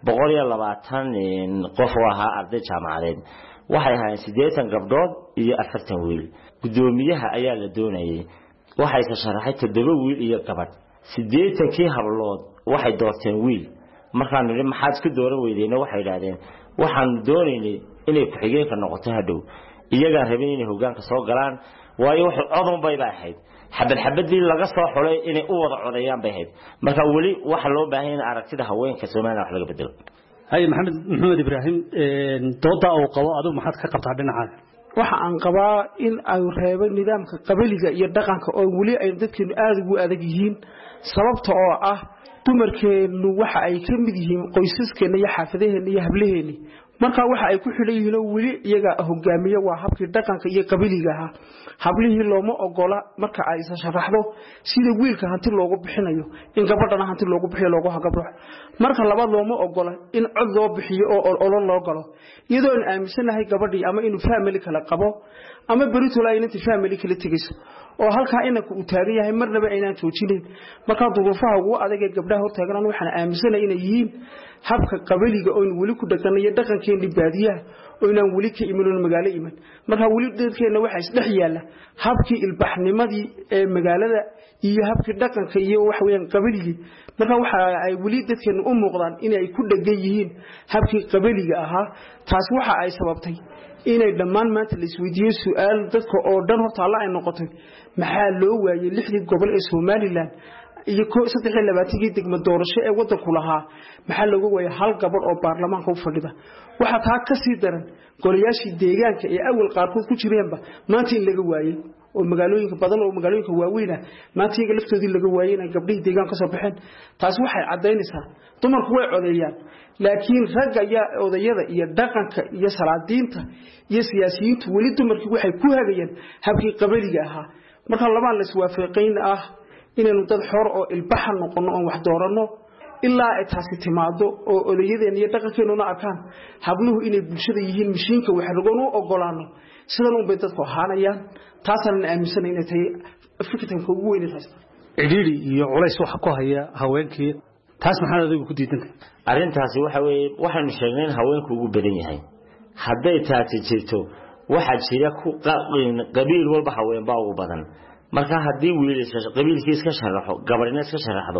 120 qof oo ahaa arday jaamacadeed waxay ahaayeen 80 gabdhood iyo 40 wiil gudoomiyaha ayaa la doonayay waxay ka sharaxay 7 wiil iyo gabadh 80kii hablood waxay doorteen wiil markaan niri maxaad isku dooran weydeen waxay yiraahdeen waxaan doonaynay inay ku xigeenka noqoto hadhow iyaga rabeen inay hoggaanka soo galaan waayo wax codon bay ahayd xabadii laga soo xulay inay u wada codeeyaan bay ahayd marka wali waxa loo baahan yahay aragtida haweenka Soomaaliya wax laga bedelo hay Maxamed Ibraahim dooda oo qabo adu maxaad ka qabtaa dhinaca waxa aan qabaa in ay reebay nidaamka qabiilka iyo dhaqanka oo wali ay dadkeenu aad ugu adag yihiin sababta oo ah dumarkeenu waxa ay ka mid yihiin qoysaskeena iyo xaafadaheena iyo hablaheena marka waxa ay ku xileeyeen wali iyaga hogaamiye waa habkii dhaqanka iyo qabiilka ah hablihii looma ogola marka ay sharaxdo sida wiilka hanti loogu bixinayo in gabadhana hanti loogu bixiyo loogu hagabro marka labaad looma ogola in cod loo bixiyo oo loo galo iyadoo aan aaminsanahay gabadhii ama inuu family kala qabo ama berito la inta family kala tigayso oo halka inanku u taagan yahay marnaba aynaan joojinin marka duruufaha ugu adag ee gabdhaha hortaagan waxaan aaminsanahay inay yihiin habka qabaliga oo wali ku dhaqanayo dhaqankeena baadiyaha oo inaan wali ka iman magaalo iman marka wali dadkeena waxa isdhex yaala habkii ilbaxnimadii ee magaalada iyo habkii dhaqanka iyo wax weeyaan qabaligi marka waxa ay wali dadkeena u muuqdaan inay ku dhagan yihiin habkii qabaliga ahaa taas waxa ay sababtay inay dhammaan maanta la isweydiiyo su'aal dadka oo dhan horta alla ay noqotay maxaa loo waayay 6 gobol ee Soomaaliland iyo 23 degmo doorasho ee wadanku lahaa maxaa lagu waayay hal gabadh oo baarlamaanka u fadhida waxa taa ka sii daran golayaashii deegaanka ee awal qaarkood ku jireenba maanta in laga waayay oo magaalooyinka badan oo magaalooyinka waaweyn ah maanta iyaga laftoodii laga waayay in gabdhihii deegaanka ka soo baxeen taas waxay cadeynaysaa dumarku way codeeyaan laakiin ragga iyo odayada iyo dhaqanka iyo salaadiinta iyo siyaasiyiintu wali dumarkii waxay ku hagayaan habkii qabaliga ahaa marka labaan la iswaafaqayn ah inaynu dad xor oo ilbaxan noqono oo wax doorano ilaa ay taasi timaado oo odayadeen iyo dhaqankeenu arkaan habluhu inay bulshada yihiin mishiinka wax lagu ogolaano sidan bay dadku ahaanayaan taasana aaminsan inay tahay fikirka ugu weyn taas cidhiidhi iyo culays wax ku haya haweenkii taas maxaa adigu ku diidantay arrintaasi waxa weeye waxaanu sheegnay haweenku ugu badan yahay hadday taasi jirto waxa jira ku qabiil walba haween baa ugu badan marka hadii wiilasha qabiilkiis ka sharaxo gabarina iska sharaxdo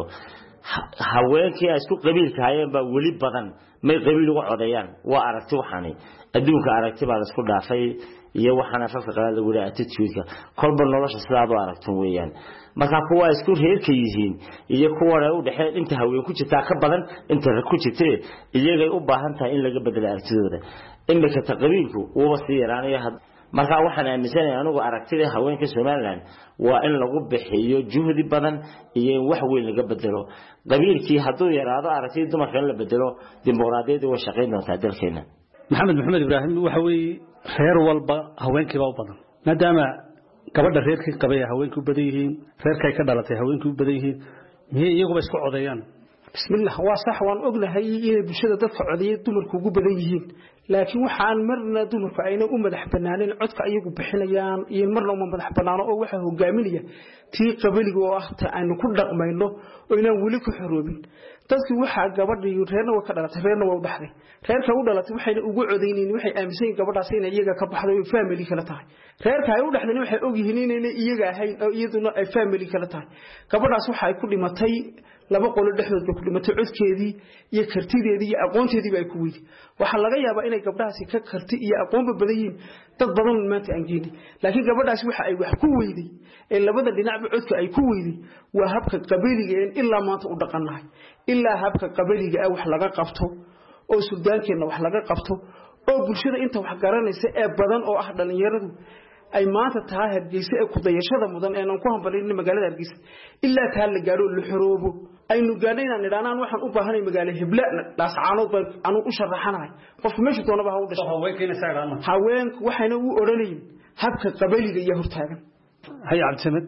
haweenkii ay isku qabiilka hayeen baa wali badan may qabiil uga codayaan waa aragti waxani adduunka aragti baa isku dhaafay iyo waxana fafaqada lagu leeyahay attitude-ka kolba nolosha sidaad u aragto weeyaan marka kuwa isku reerka yihiin iyo kuwa u dhaxay inta haween ku jirta ka badan inta ku jirtay iyaga u baahan tahay in laga bedelo aragtidooda imika taqriirku uu sii yaraanaya marka waxaan aaminsanahay anigu aragtida haweenka Soomaaliland waa in lagu bixiyo juhdi badan iyo wax weyn laga bedelo qabiilkii haduu yaraado aragtida dumarka la bedelo dimuqraadiyadda way shaqeyn doontaa dalkeena maxamed ibraahim waxa weey reer walba haweenkii baa u badan maadaama gabadha reerkii qabay haweenku badan yihiin reerkay ka dhalatay haweenku badan yihiin miyay iyagu isku codeeyaan bismillah waa sax waan ognahay in bulshada dadka codeeyay dumarku ugu badan yihiin laakiin waxaan marna dumarku ayna u madax banaaneen codka ayagu bixinayaan iyo marna uma madax banaano oo waxa hogaaminaya tii qabaliga oo ah ta aynu ku dhaqmayno oo inaan wali ku xoroobin dadku waxa gabadhii reerna waa ka dhalatay reerna waa u dhaxday reerka u dhalatay waxayna ugu codeynayeen waxay aaminsan gabadhaas inay iyaga ka baxdo oo family kala tahay reerka ay u dhaxdeen waxay og yihiin inay iyaga ahayn oo iyaduna ay family kala tahay gabadhaas waxa ay ku dhimatay laba qolo dhexdood ku dhimatay codkeedii iyo kartideedii iyo aqoonteedii bay ku weydii waxa laga yaabaa inay gabdhahaasi ka karti iyo aqoon badan yihiin dad badan maanta aan geeyay laakiin gabadhaasi waxa ay wax ku weydii ee labada dhinacba codka ay ku weydii waa habka qabaliga ee ilaa maanta u dhaqanahay ilaa habka qabaliga ah wax laga qabto oo suldaankeena wax laga qabto oo bulshada inta wax garanaysa ee badan oo ah dhalinyaradu ay maanta tahay Hargeysa ee ku dayashada mudan ee aan ku hambalin magaalada Hargeysa ilaa taa la gaaro la xoroobo aynu gaadhayna nidhaanaan waxaan u baahanay magaalo Hible dhaascaanood baan aanu u sharaxanahay qof meesha doonaba ha u dhasho haweenkina saaraan haweenku waxayna u oranayeen habka qabaliga iyo hortaagan hay abtimed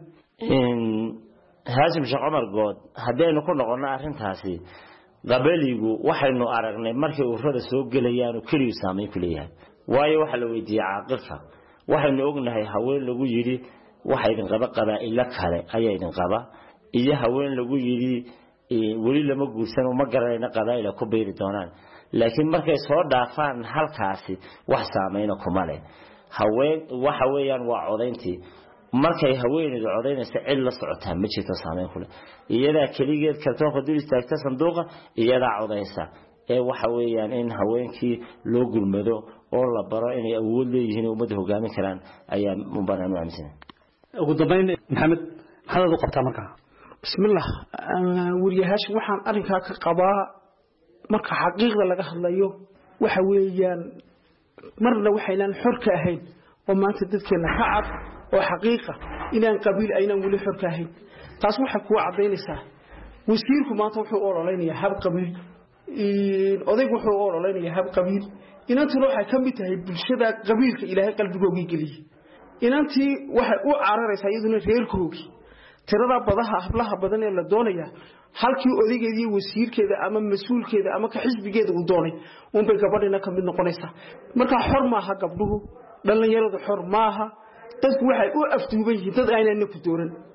Haasim Sheekh Umar Good hadaynu ku noqono arrintaasi qabaligu waxaynu aragnay markii uu rada soo galayaan kaliya saameyn ku leeyahay waayo waxa la weydiiyay caaqilka waxaynu ognahay haween lagu yiri waxa idin qaba qabaa'il kale ayaa idin qaba iyo haween lagu yiri wali lama guursan uma garanayna qabaa'il ku beeri doonaan laakiin markay soo dhaafaan halkaasi wax saameeyna kuma leh haween waxa weeyaan waa codeyntii markay haweeneydu codeynaysa cid la socotaa ma jirto saameyn ku leh iyada kaligeed kartoonka dul istaagta sanduuqa iyada codeysa ee waxa weeyaan in haweenkii loo gulmado oo la baro inay awood leeyihiin ummadda hogaamin karaan ayaa mubaran u aaminsan ugu dambeyn maxamed maxaad u qabtaa markaa bismillah wariyahash waxaan arrinka ka qabaa marka xaqiiqda laga hadlayo waxa weeyaan marna waxaynan xor ka ahayn oo maanta dadkeena ka cad oo xaqiiqa inaan qabiil aynan wali xor ka ahayn taas waxa ku cadeynaysaa wasiirku maanta wuxuu ololeynayaa hab qabiil odaygu wuxuu ololeynayaa hab qabiil inantu waxay ka mid tahay bulshada qabiilka ilaahay qalbigooga geliyay inantii waxay u cararaysaa iyaduna reerkoogi tirada badaha hablaha badan ee la doonaya halkii odaygeedii wasiirkeeda ama mas'uulkeeda ama ka xisbigeeda uu doonay bay gabadhina ka mid noqonaysaa marka xor maaha gabdhuhu dhalinyaradu xor maaha dadku waxay u afduuban yihiin dad aynaan ku dooran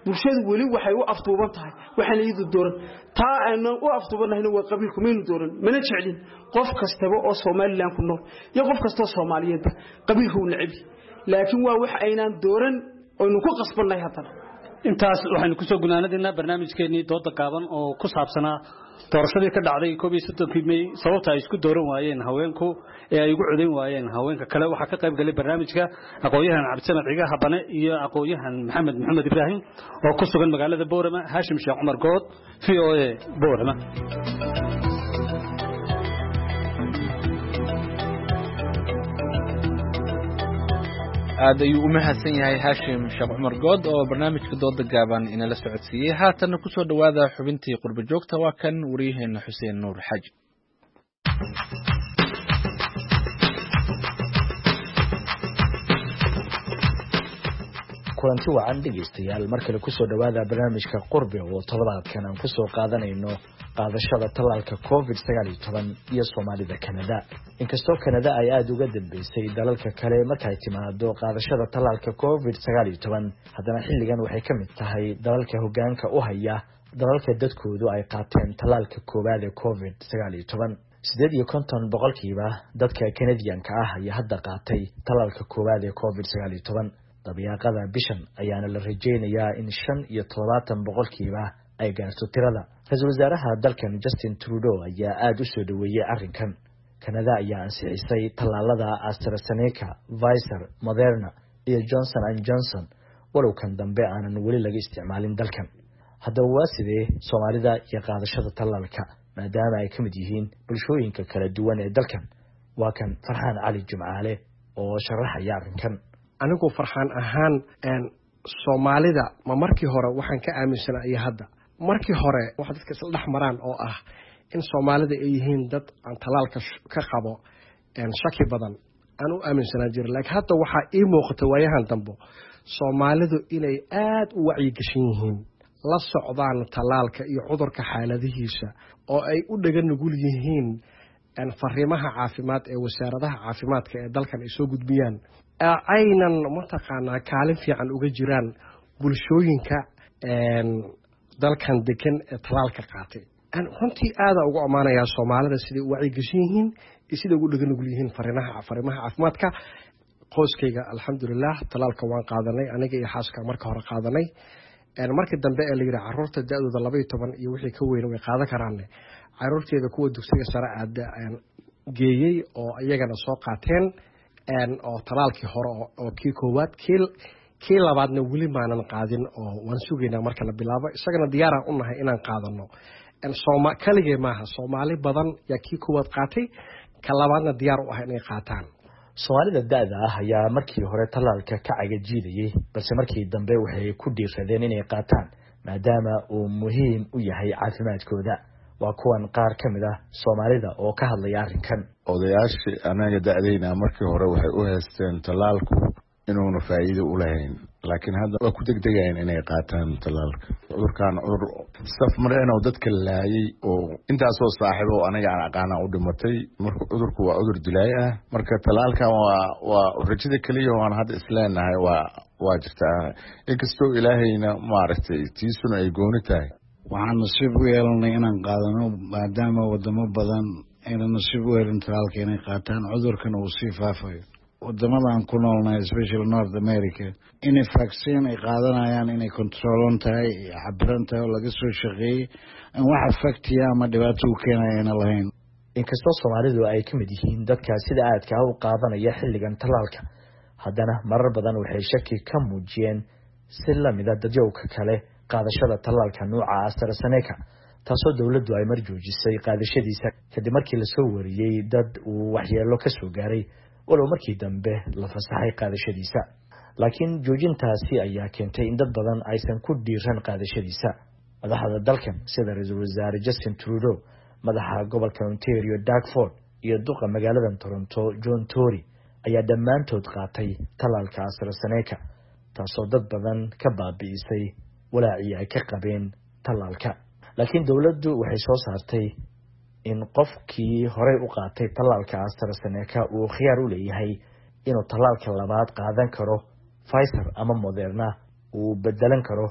bulshadu weli waxay u afduuban tahay waxaan iyadu dooran taa aan u afduubanahay waa qabiilku meenu dooran mana jeclin qof kastaba oo Soomaaliland ku nool iyo qof kasta oo Soomaaliyeed qabiilku u nacibi laakiin waa wax aynaan dooran oo nu ku qasbanay hadana intaas waxaan ku soo gunaanadina barnaamijkeeni dooda gaaban oo ku saabsanaa doorashadii ka dhacday 31 May sababta ay isku dooran waayeen haweenku ee ay ugu codeyn waayeen haweenka kale waxa ka qayb galay barnaamijka aqoonyahan Cabdisamed Ciga Habane iyo aqoonyahan Maxamed Ibrahim oo ku sugan magaalada Boorama Hashim Sheekh Umar Good VOA Boorama aad ayuu u mahadsan yahay Hashim Sheekh Umar Good oo barnaamijka dooda gaaban inala socodsiiyay haatan ku soo dhawaada xubintii qurba joogta waa kan wariyaheena Xuseen Nuur Xaji kulanti wacan dhegeystayaal markale ku soo dhawaada barnaamijka qurbe oo toddobaadkan aan ku soo qaadanayno qaadashada tallaalka COVID-19 iyo Soomaalida Canada inkastoo Canada ay aad uga dambeysay dalalka kale markay timaado qaadashada tallaalka COVID-19 haddana xilligan waxay ka mid tahay dalalka hoggaanka u haya dalalka dadkoodu ay qaateen tallaalka koowaad ee COVID-19 58% dadka Canadianka ah ayaa hadda qaatay tallaalka koowaad ee COVID-19 dabiiqada bishan ayaana la rajeynayaa in 75% ay gaarto tirada ra'iisul wasaaraha dalkan Justin Trudeau ayaa aad u soo dhaweeyay arrinkan Canada ayaa ansixisay tallaalada AstraZeneca, Pfizer, Moderna iyo Johnson & Johnson walowkan dambe aanan weli laga isticmaalin dalkan haddaba waa sidee Soomaalida iyo qaadashada tallaalka maadaama ay ka mid yihiin bulshooyinka kala duwan ee dalkan waa kan Farxaan Cali Jumcaale oo sharaxaya arrinkan anigu farxaan ahaan Soomaalida ma markii hore waxaan ka aaminsanahay hadda markii hore waxa dadka isla dhaxmaraan oo ah in Soomaalida ay yihiin dad aan talaalka ka qabo shaki badan aan u aaminsanaa jiray laakiin hadda waxa ii muuqata waayahan dambe Soomaalidu inay aad u wacyi gashan yihiin la socdaan talaalka iyo cudurka xaaladihiisa oo ay u dhagan nugul yihiin fariimaha caafimaad ee wasaaradaha caafimaadka ee dalkan ay soo gudbiyaan aynan mataqaanaa kaalin fiican uga jiraan bulshooyinka dalkan degan ee talaalka qaatay runtii aad ugu amaanayaa Soomaalida sidii u wacyi gashan yihiin iyo sidii ugu dhagan nugul yihiin fariimaha caafimaadka qoyskayga alxamdulillah talaalka waan qaadanay aniga iyo xaaska marka hore qaadanay markii dambe ee la yiraahdo carruurta da'dooda 12 iyo wixii ka weyn way qaadan karaan carruurteeda kuwa dugsiga sare aad geeyay oo iyagana soo qaateen oo talaalkii hore oo kii koowaad kii labaadna weli maanan qaadin oo waan sugaynaa marka la bilaabo isagana diyaar u nahay inaan qaadano kaligee maaha Soomaali badan yaa kii koowaad qaatay ka labaadna diyaar u ah inay qaataan Soomaalida da'da ah ayaa markii hore tallaalka ka cagajiidayay balse markii dambe waxay ku dhiiradeen inay qaataan maadaama uu muhiim u yahay caafimaadkooda waa kuwan qaar ka mid ah Soomaalida oo ka hadlaya arrinkan odayaashii anaga da'dayna markii hore waxay u haysteen tallaalku inuuna faa'iido u lahayn laakiin hadda waa ku degdegayaan inay qaataan tallaalka cudurkan cudur saf mareenoo dadka laayay oo intaasoo saaxiibo anaga aan aqaana u dhimatay marka cudurku waa cudur dilaay ah marka tallaalkan waa rajada kaliya waan hadda isleenahay waa jirtaa inkastoo ilaahayna maaragtay tiisuna ay gooni tahay waxaan nasiib u yeelanay inaan qaadano maadaama wadamo badan ayna nasiib u helin tallaalka inay qaataan cudurkan uu sii faafayo wadamada aan ku noolnahay especially North America inay vaccine ay qaadanayaan inay controlon tahay cabiran tahay oo laga soo shaqeeyay aan wax affectiya ama dhibaato u keenayna lahayn inkastoo Soomaalidu ay ka mid yihiin dadka sida aadka u qaadanaya xilligan tallaalka haddana marar badan waxay shaki ka muujiyeen si la mid ah dadka kale qaadashada tallaalka nooca AstraZeneca taasoo dawladdu ay marjoojisay qaadashadiisa kadib markii la soo wariyay dad uu waxyeelo ka soo gaaray walow markii dambe la fasaxay qaadashadiisa laakiin joojintaasi ayaa keentay in dad badan aysan ku dhiiran qaadashadiisa madaxda dalkan sida ra'iisul wasaare Justin Trudeau madaxa gobolka Ontario Doug Ford iyo duqa magaalada Toronto John Tory ayaa dhammaantood qaatay tallaalka AstraZeneca taasoo dad badan ka baabi'isay walaacii ay ka qabeen tallaalka laakiin dawladdu waxay soo saartay in qofkii horey u qaatay tallaalka AstraZeneca uu khiyaar u leeyahay inuu tallaalka labaad qaadan karo Pfizer ama Moderna uu bedelan karo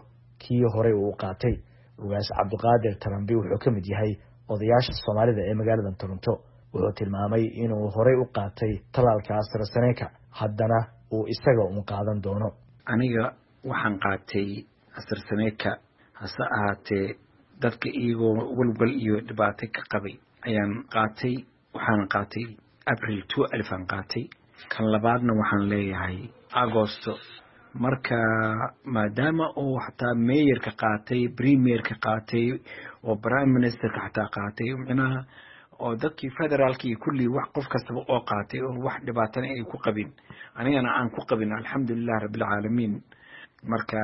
kii horey uu qaatay. ugaas cabdiqaadir tarambi wuxuu ka mid yahay odayaasha Soomaalida ee magaalada Toronto. wuxuu tilmaamay inuu horey u qaatay talaalka AstraZeneca haddana uu isaga u qaadan doono. aniga waxaan qaatay AstraZeneca hase ahaatee dadka iyagoo walwal iyo dhibaato ka qabay ayaan qaatay. waxaan qaatay April 12 aan qaatay. kan labaadna waxaan leeyahay Agosto. marka maadaama uu xataa mayorka qaatay premierka qaatay oo prime ministerka xataa qaatay macnaha oo dadkii federaalka iyo kulli wax qof kastaba oo qaatay oo wax dhibaatana ay ku qabin anigana aan ku qabin alxamdulillah rabbil caalamiin. marka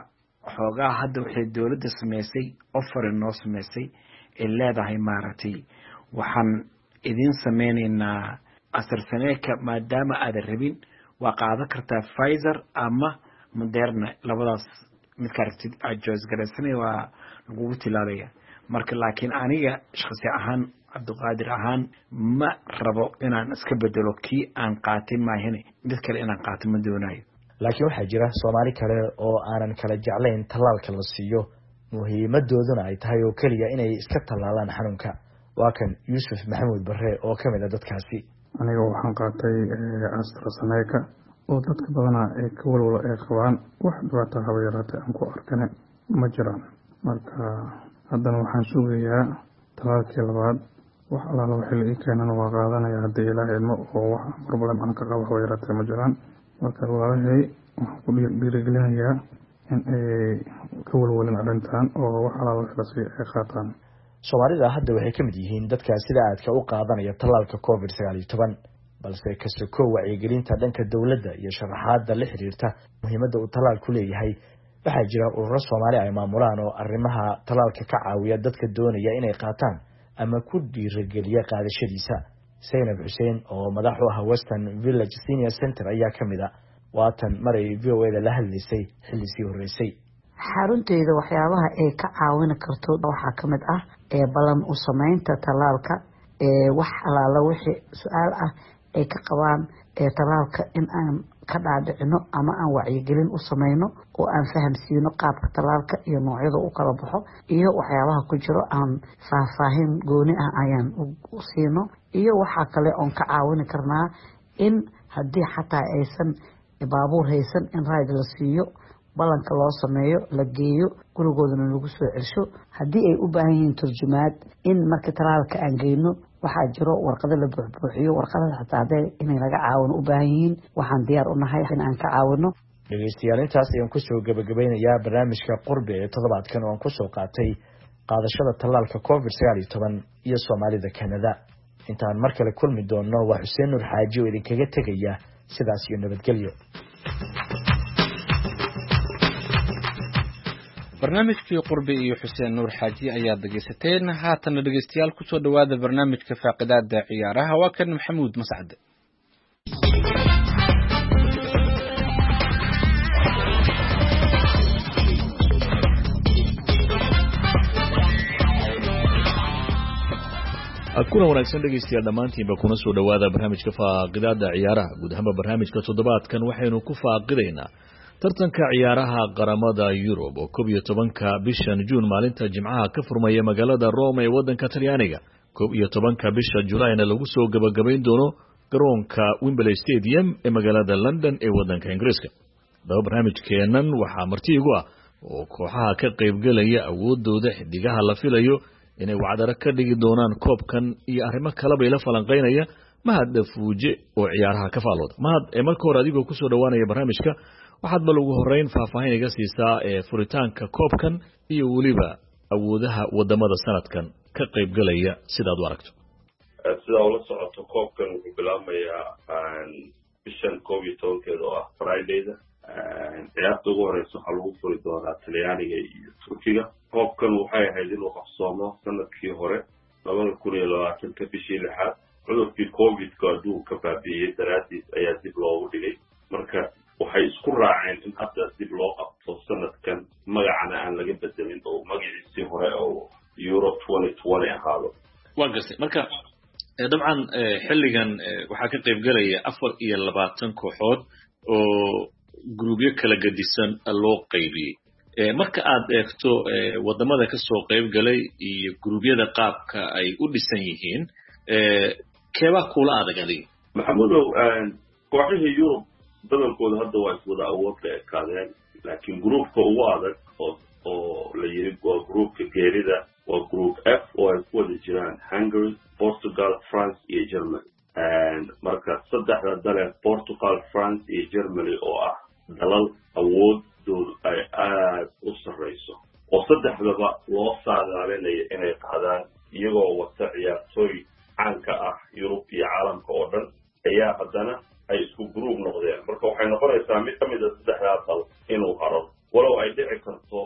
xoogaa hadda waxay dawladda sameysay offer noo sameysay ee leedahay maaragtay waxaan idin sameynaynaa AstraZeneca maadaama aad rabin waa qaadan kartaa Pfizer ama Moderna labadaas mid ka aragtid aad choice garaysanay waa lagu tilaalaya. marka laakiin aniga shakhsi ahaan Cabdiqaadir ahaan ma rabo inaan iska bedelo kii aan qaatay maahane mid kale inaan qaato ma doonayo. laakiin waxaa jira Soomaali kale oo aanan kala jeclayn talaalka la siiyo muhiimadooduna ay tahay oo kaliya inay iska talaalaan xanuunka. waa kan Yuusuf Maxamuud Barre oo kamid ah dadkaasi. aniga waxaan qaatay AstraZeneca oo dadka badanaa ay ka walwala ay qabaan wax dhibaato haba yaraatee aan ku arkane ma jiraan. marka haddana waxaan sugayaa talaalkii labaad wax alaala wixii la ii keenana waa qaadanaya haddii ilaahay ilmo oo wax problem aan ka qabo haba yaraatee ma jiraan. marka walaalahay waxaan ku dhiirigelinayaa in ay ka walwalin arrintan oo wax alaala wixii la siiyo ay qaataan. Soomaalida hadda waxay ka mid yihiin dadka sida aadka u qaadanaya talaalka COVID-19 balse ka soo wacyigelinta dhanka dawladda iyo sharaxaadda la xiriirta muhiimadda uu talaalku leeyahay. waxaa jira ururo Soomaali ay maamulaan oo arrimaha talaalka ka caawiya dadka doonaya inay qaataan ama ku dhiirigeliya qaadashadiisa. Zainab Hussein oo madax u ah Western Village Senior Center ayaa kamid ah. waatan maray VOA la hadlaysay xilli sii horeysay. xarunteeda waxyaabaha ay ka caawin karto waxaa kamid ah balan u sameynta talaalka wax alaala wixii su'aal ah ay ka qabaan talaalka in aan ka dhaadhicino ama aan wacyigelin u sameyno oo aan fahamsiino qaabka talaalka iyo noocyada u kala baxo iyo waxyaabaha ku jiro aan faahfaahin gooni ah ayaan u siino. iyo waxaa kale oon ka caawin karnaa in haddii xataa aysan baabuur haysan in rayd la siiyo balanka loo sameeyo la geeyo gurigoodana lagu soo celsho. haddii ay u baahan yihiin turjumaad in marka talaalka aan geyno waxaa jiro warqado la buuxbuuxiyo warqadaha xataa hadday inay laga caawino u baahan yihiin waxaan diyaar u nahay in aan ka caawino. dhegeystayaal intaas ayaan kusoo gabagabeynayaa barnaamijka qurbi ee toddobaadkan oo aan kusoo qaatay qaadashada talaalka COVID-19 iyo Soomaalida Canada. intaan mar kale kulmi doono waa Xuseen Nuur Xaaji oo idinkaga tegaya sidaas iyo nabadgelyo. barnaamijkii qurbi iyo Xuseen Nuur Xaaji ayaa dhageysateen. haatan dhageystayaal ku soo dhawaada barnaamijka faaqidaada ciyaaraha. waa kan Maxamuud Mascad. kuna wanaagsan dhegeystayaal dhammaantiinba kuna soo dhawaada barnaamijka faaqidaada ciyaaraha. guud ahaanba barnaamijka toddobaadkan waxaynu ku faaqidaynaa tartanka ciyaaraha qaramada Yurub oo 11 bishan Juun maalinta Jimcaha ka furmaya magaalada Rome ee wadanka Talyaaniga. 11 bisha Julayna lagu soo gabagabayn doono garoonka Wembley Stadium ee magaalada London ee wadanka Ingiriiska. barnaamijkeenan waxaa marti igu ah oo kooxaha ka qaybgalaya awoodooda xidigaha la filayo inay wacdaro ka dhigi doonaan koobkan iyo arrimo kale bay la falanqeynaya Mahad Fuuje oo ciyaaraha ka faalooda. Mahad marka hore adigoo ku soo dhawaanaya barnaamijka waxaad bal ugu horeyn faahfaahin iga siisaa furitaanka koobkan iyo waliba awoodaha wadamada sanadkan ka qaybgalaya sidaad u aragto. sida ula socoto koobkan wuxuu bilaabmayaa bishan 11 oo ah Friday-da. ciyaarta ugu horeysa waxaa lagu furi doonaa Talyaaniga iyo Turkiga. koobkan waxay ahayd inuu qabsoomo sanadkii hore 2020 bishii 6 cudurkii COVID-ka adduunka baabi'iyay daraadiis ayaa dib loogu dhigay. marka waxay isku raaceen in hadda dib loo qabto sanadkan magacana aan laga bedelin oo magaciisii hore oo Euro 2020 ahaado. waa gasay marka dabcan xilligan waxaa ka qaybgalaya 24 kooxood oo gruubyo kala gadisan loo qaybiyay. marka aad eegto wadamada ka soo qayb galay iyo guruubyada qaabka ay u dhisan yihiin keebaa kula adag adiga maxamudow kooxihii yurub badankooda hadda waa iswada awood ka ekaadeen laakiin gruupka ugu adag oo la yiri waa gruupka geerida waa group F oo ay ku wada jiraan Hungary, Portugal, France iyo Germany. marka saddexda dal Portugal, France iyo Germany oo ah dalal awoodoodu ay aad u sarreyso oo saddexdaba loo saadaalinayo inay qaadaan iyagoo wata ciyaartooy caanka ah Yurub iyo caalamka oo dhan ayaa haddana ay isku group noqdeen marka waxay noqonaysaa mid ka mid ah saddexdaa dal inuu haro walow ay dhici karto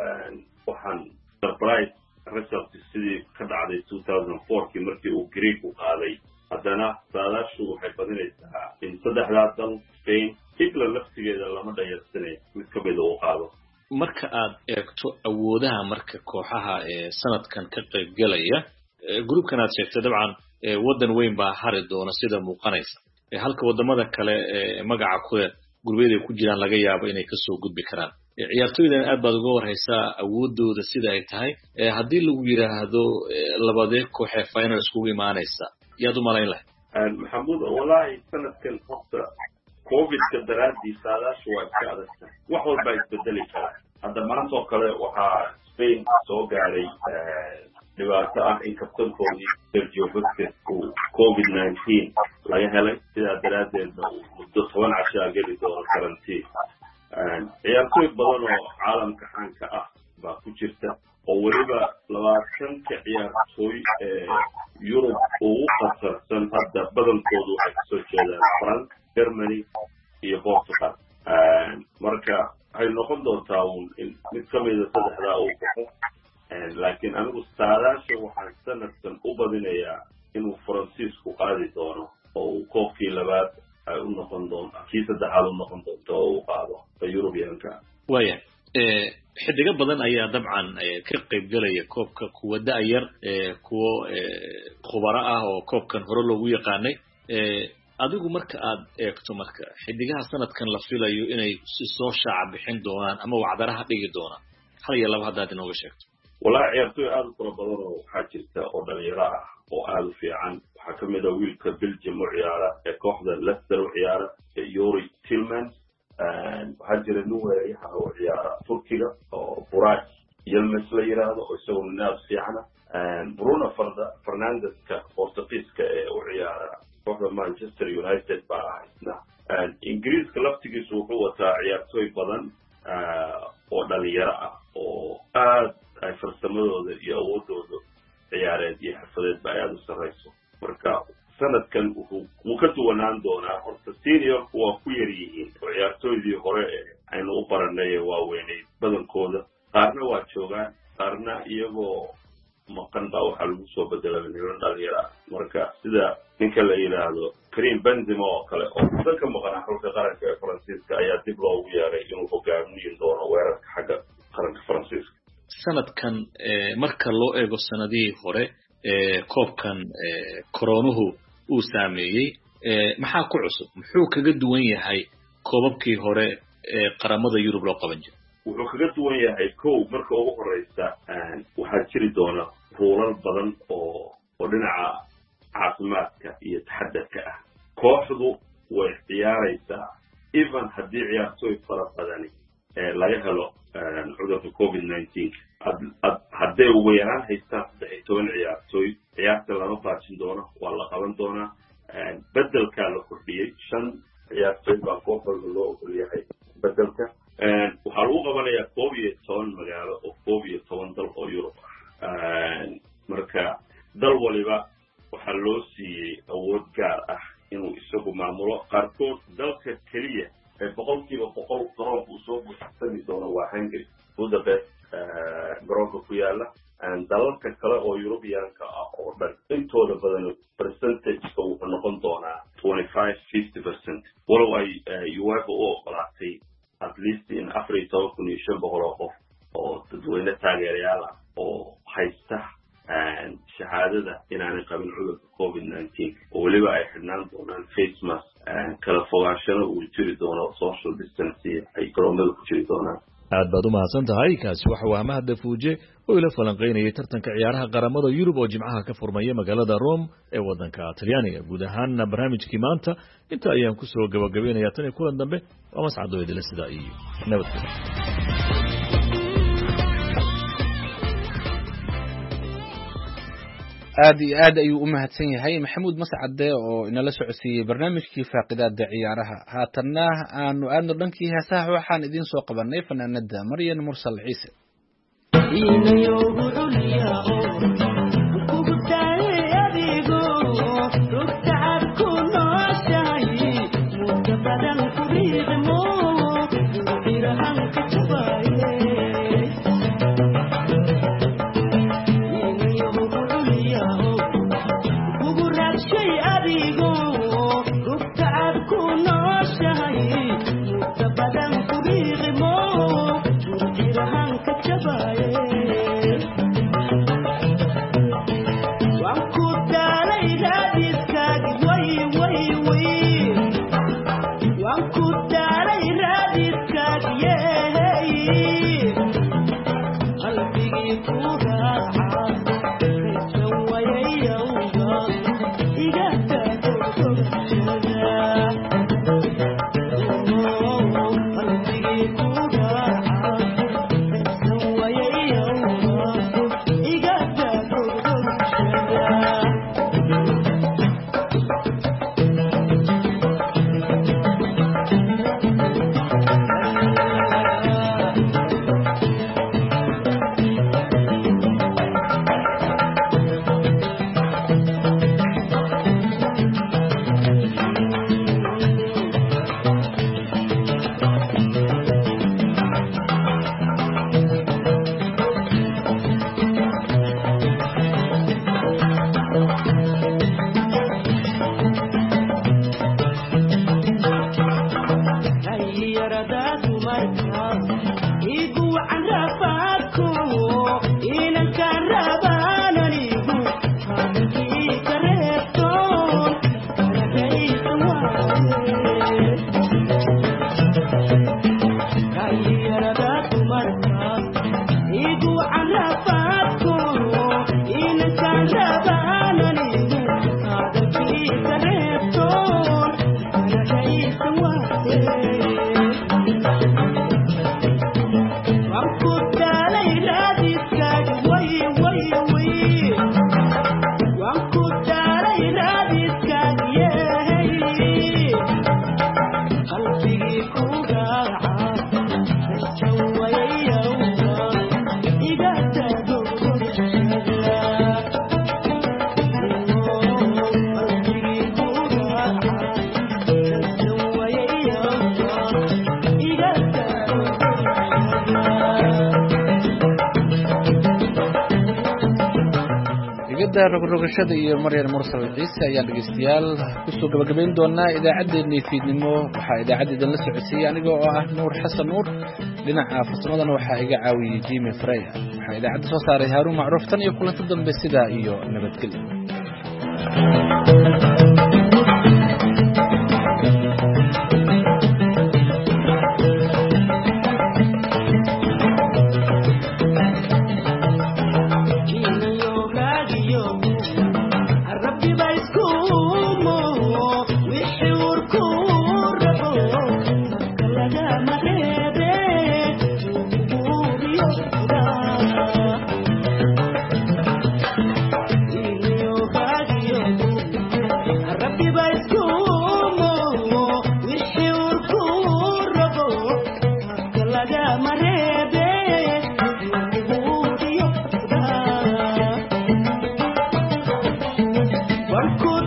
waxaan surprise result sidii ka dhacday 2004 markii uu Greek u qaaday haddana saadaashu waxay badinaysaa in saddexdaa dal Spain Hitler laftigeeda lama dhayarsanay mid ka mid uu qaado marka aad eegto awoodaha marka kooxaha sanadkan ka qayb galaya groupkan aad sheegtay dabcan wadan weyn baa hari doona sida muuqanaysa halka wadamada kale magaca ku gurbiyada ku jiraan laga yaabo inay ka soo gudbi karaan ciyaartooydan aad baad uga warhaysaa awoodooda sida ay tahay haddii lagu yiraahdo labadee koox ee final isku imaanaysa yaad u malayn lahayd maxamuud wallahi sanadkan horta covid-ka daraadii saadaashu waa iska adagtahay wax walba isbedeli kara hadda maanta oo kale waxaa Spain soo gaaray dhibaato ah in kabtankoodii Sergio Busquets uu covid-19 laga helay sidaa daraadeedna uu muddo 10 cashaa geli doono karantiin ciyaartooy badan oo caalamka caanka ah baa ku jirta oo weliba 20 ciyaartooy Yurub ugu qasarsan hadda badankoodu waxay kasoo jeedaan France, Germany iyo Portugal marka waxay noqon doontaa mid ka mid ah saddexdaa uu baxo laakiin anigu saadaasha waxaan sanadkan u badinayaa inuu Faransiisku qaadi doono oo koobkii labaad ay u noqon doonto kii saddexaad u noqon doonto oo uu qaado Europeanka waya xidiga badan ayaa dabcan ka qayb galaya koobka kuwa da'yar kuwa khubaro ah oo koobkan hore loogu yaqaanay adigu marka aad eegto marka xidigaha sanadkan la filayo inay si soo shaaca bixin doonaan ama wacdaraha dhigi doonaan hal iyo laba haddaad inooga sheegto wallahi ciyaartooy aad u fara badan oo waxaa jirta oo dhalinyaro ah oo aad u fiican waxaa ka mid ah wiilka Belgium u ciyaara ee kooxda Leicester u ciyaara Yuri Tillmans waxaa jira nin weeraryaha oo ciyaara Turkiga oo Burak Yilmaz la yiraahdo oo isagoo naad fiicana Bruno Fernandes-ka Portugiiska ee u ciyaara kooxda Manchester United baa haysna Ingiriiska laftigiisu wuxuu wataa ciyaartooy badan oo dhalinyaro ah oo aad ay farsamadooda iyo awoodooda ciyaareed iyo xirfadeed ba aad u sarreyso marka sanadkan wuu ka duwanaan doonaa horta seniorku waa ku yar yihiin oo ciyaartooydii hore aynu u baranay waaweyneyd badankooda qaarna waa joogaan qaarna iyagoo maqan baa waxaa lagu soo bedelay niman dhalinyaro marka sida ninka la yiraahdo Karim Benzema oo kale oo dadka maqan xulka qaranka ee Faransiiska ayaa dib loogu yeeray inuu hogaamiyo doono weerarka xagga qaranka Faransiiska sanadkan marka loo eego sanadihii hore koobkan koronuhu uu saameeyey maxaa ku cusub muxuu kaga duwan yahay koobabkii hore qaramada Yurub loo qaban jiray wuxuu kaga duwan yahay marka ugu horeysa waxaa jiri doona ruulal badan oo dhinaca caafimaadka iyo taxadarka ah kooxdu way ciyaaraysaa even haddii ciyaartooy fara badani laga helo cudurka covid-19 hadday ugu yaraan haystaan 13 ciyaartooy ciyaarta lama baajin doono waa la qaban doonaa bedelkaa la kordhiyey 5 ciyaartooy baa koox walba loo ogol yahay bedelka waxaa lagu qabanayaa 11 magaalo oo 11 dal oo Yurub ah marka dal waliba waxaa loo siiyey awood gaar ah inuu isagu maamulo qaarkood dalka keliya ee 100% garoonka uu soo buuxsami doono waa Hungary Budapest garoonka ku yaala dalalka kale oo Europeanka ah oo dhan intooda badan percentage-ka wuxuu noqon doonaa 25-50% walow ay UEFA u ogolaatay at least in 14,500 qof oo dadweyne taageerayaal ah oo haysta shahaadada inaanay qabin cudurka covid-19 oo weliba ay xidhnaan doonaan face mask kala fogaanshana uu jiri doono social distance ay garoomada ku jiri doonaan aad baad u mahadsan tahay kaasi waxa uu Mahad Fuuje oo ila falanqeynayay tartanka ciyaaraha qaramada Yurub oo jimcaha ka furmaya magaalada Rome ee wadanka Talyaaniga guud ahaan barnaamijkii maanta inta ayaan ku soo gabagabeynayaa tan kulan dambe waa mas'ad oo idil sida iyo nabadgelyo aad ayuu u mahadsan yahay Maxamuud Mascade oo inala socodsiiyay barnaamijkii faaqidaada ciyaaraha haatanna aanu aadno dhankii heesaha waxaan idin soo qabanay fanaanada Maryan Mursal Ciise rogashada iyo Maryan Mursal Ciise ayaa dhageystayaal ku soo gabagabeyn doona idaacadeennii fiidnimo waxa idaacadeedan la socodsiiyay aniga oo ah Nuur Xasan Nuur dhinaca farsamadana waxa iga caawiyay Jimmy Freya waxa idaacada soo saaray Haruun Macruuf tan iyo kulanti dambe sida iyo nabadgelyo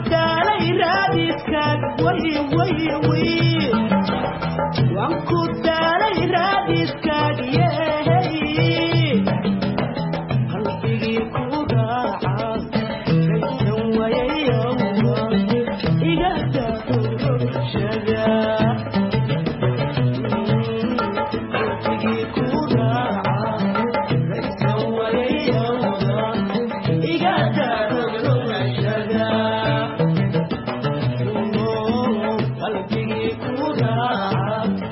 One could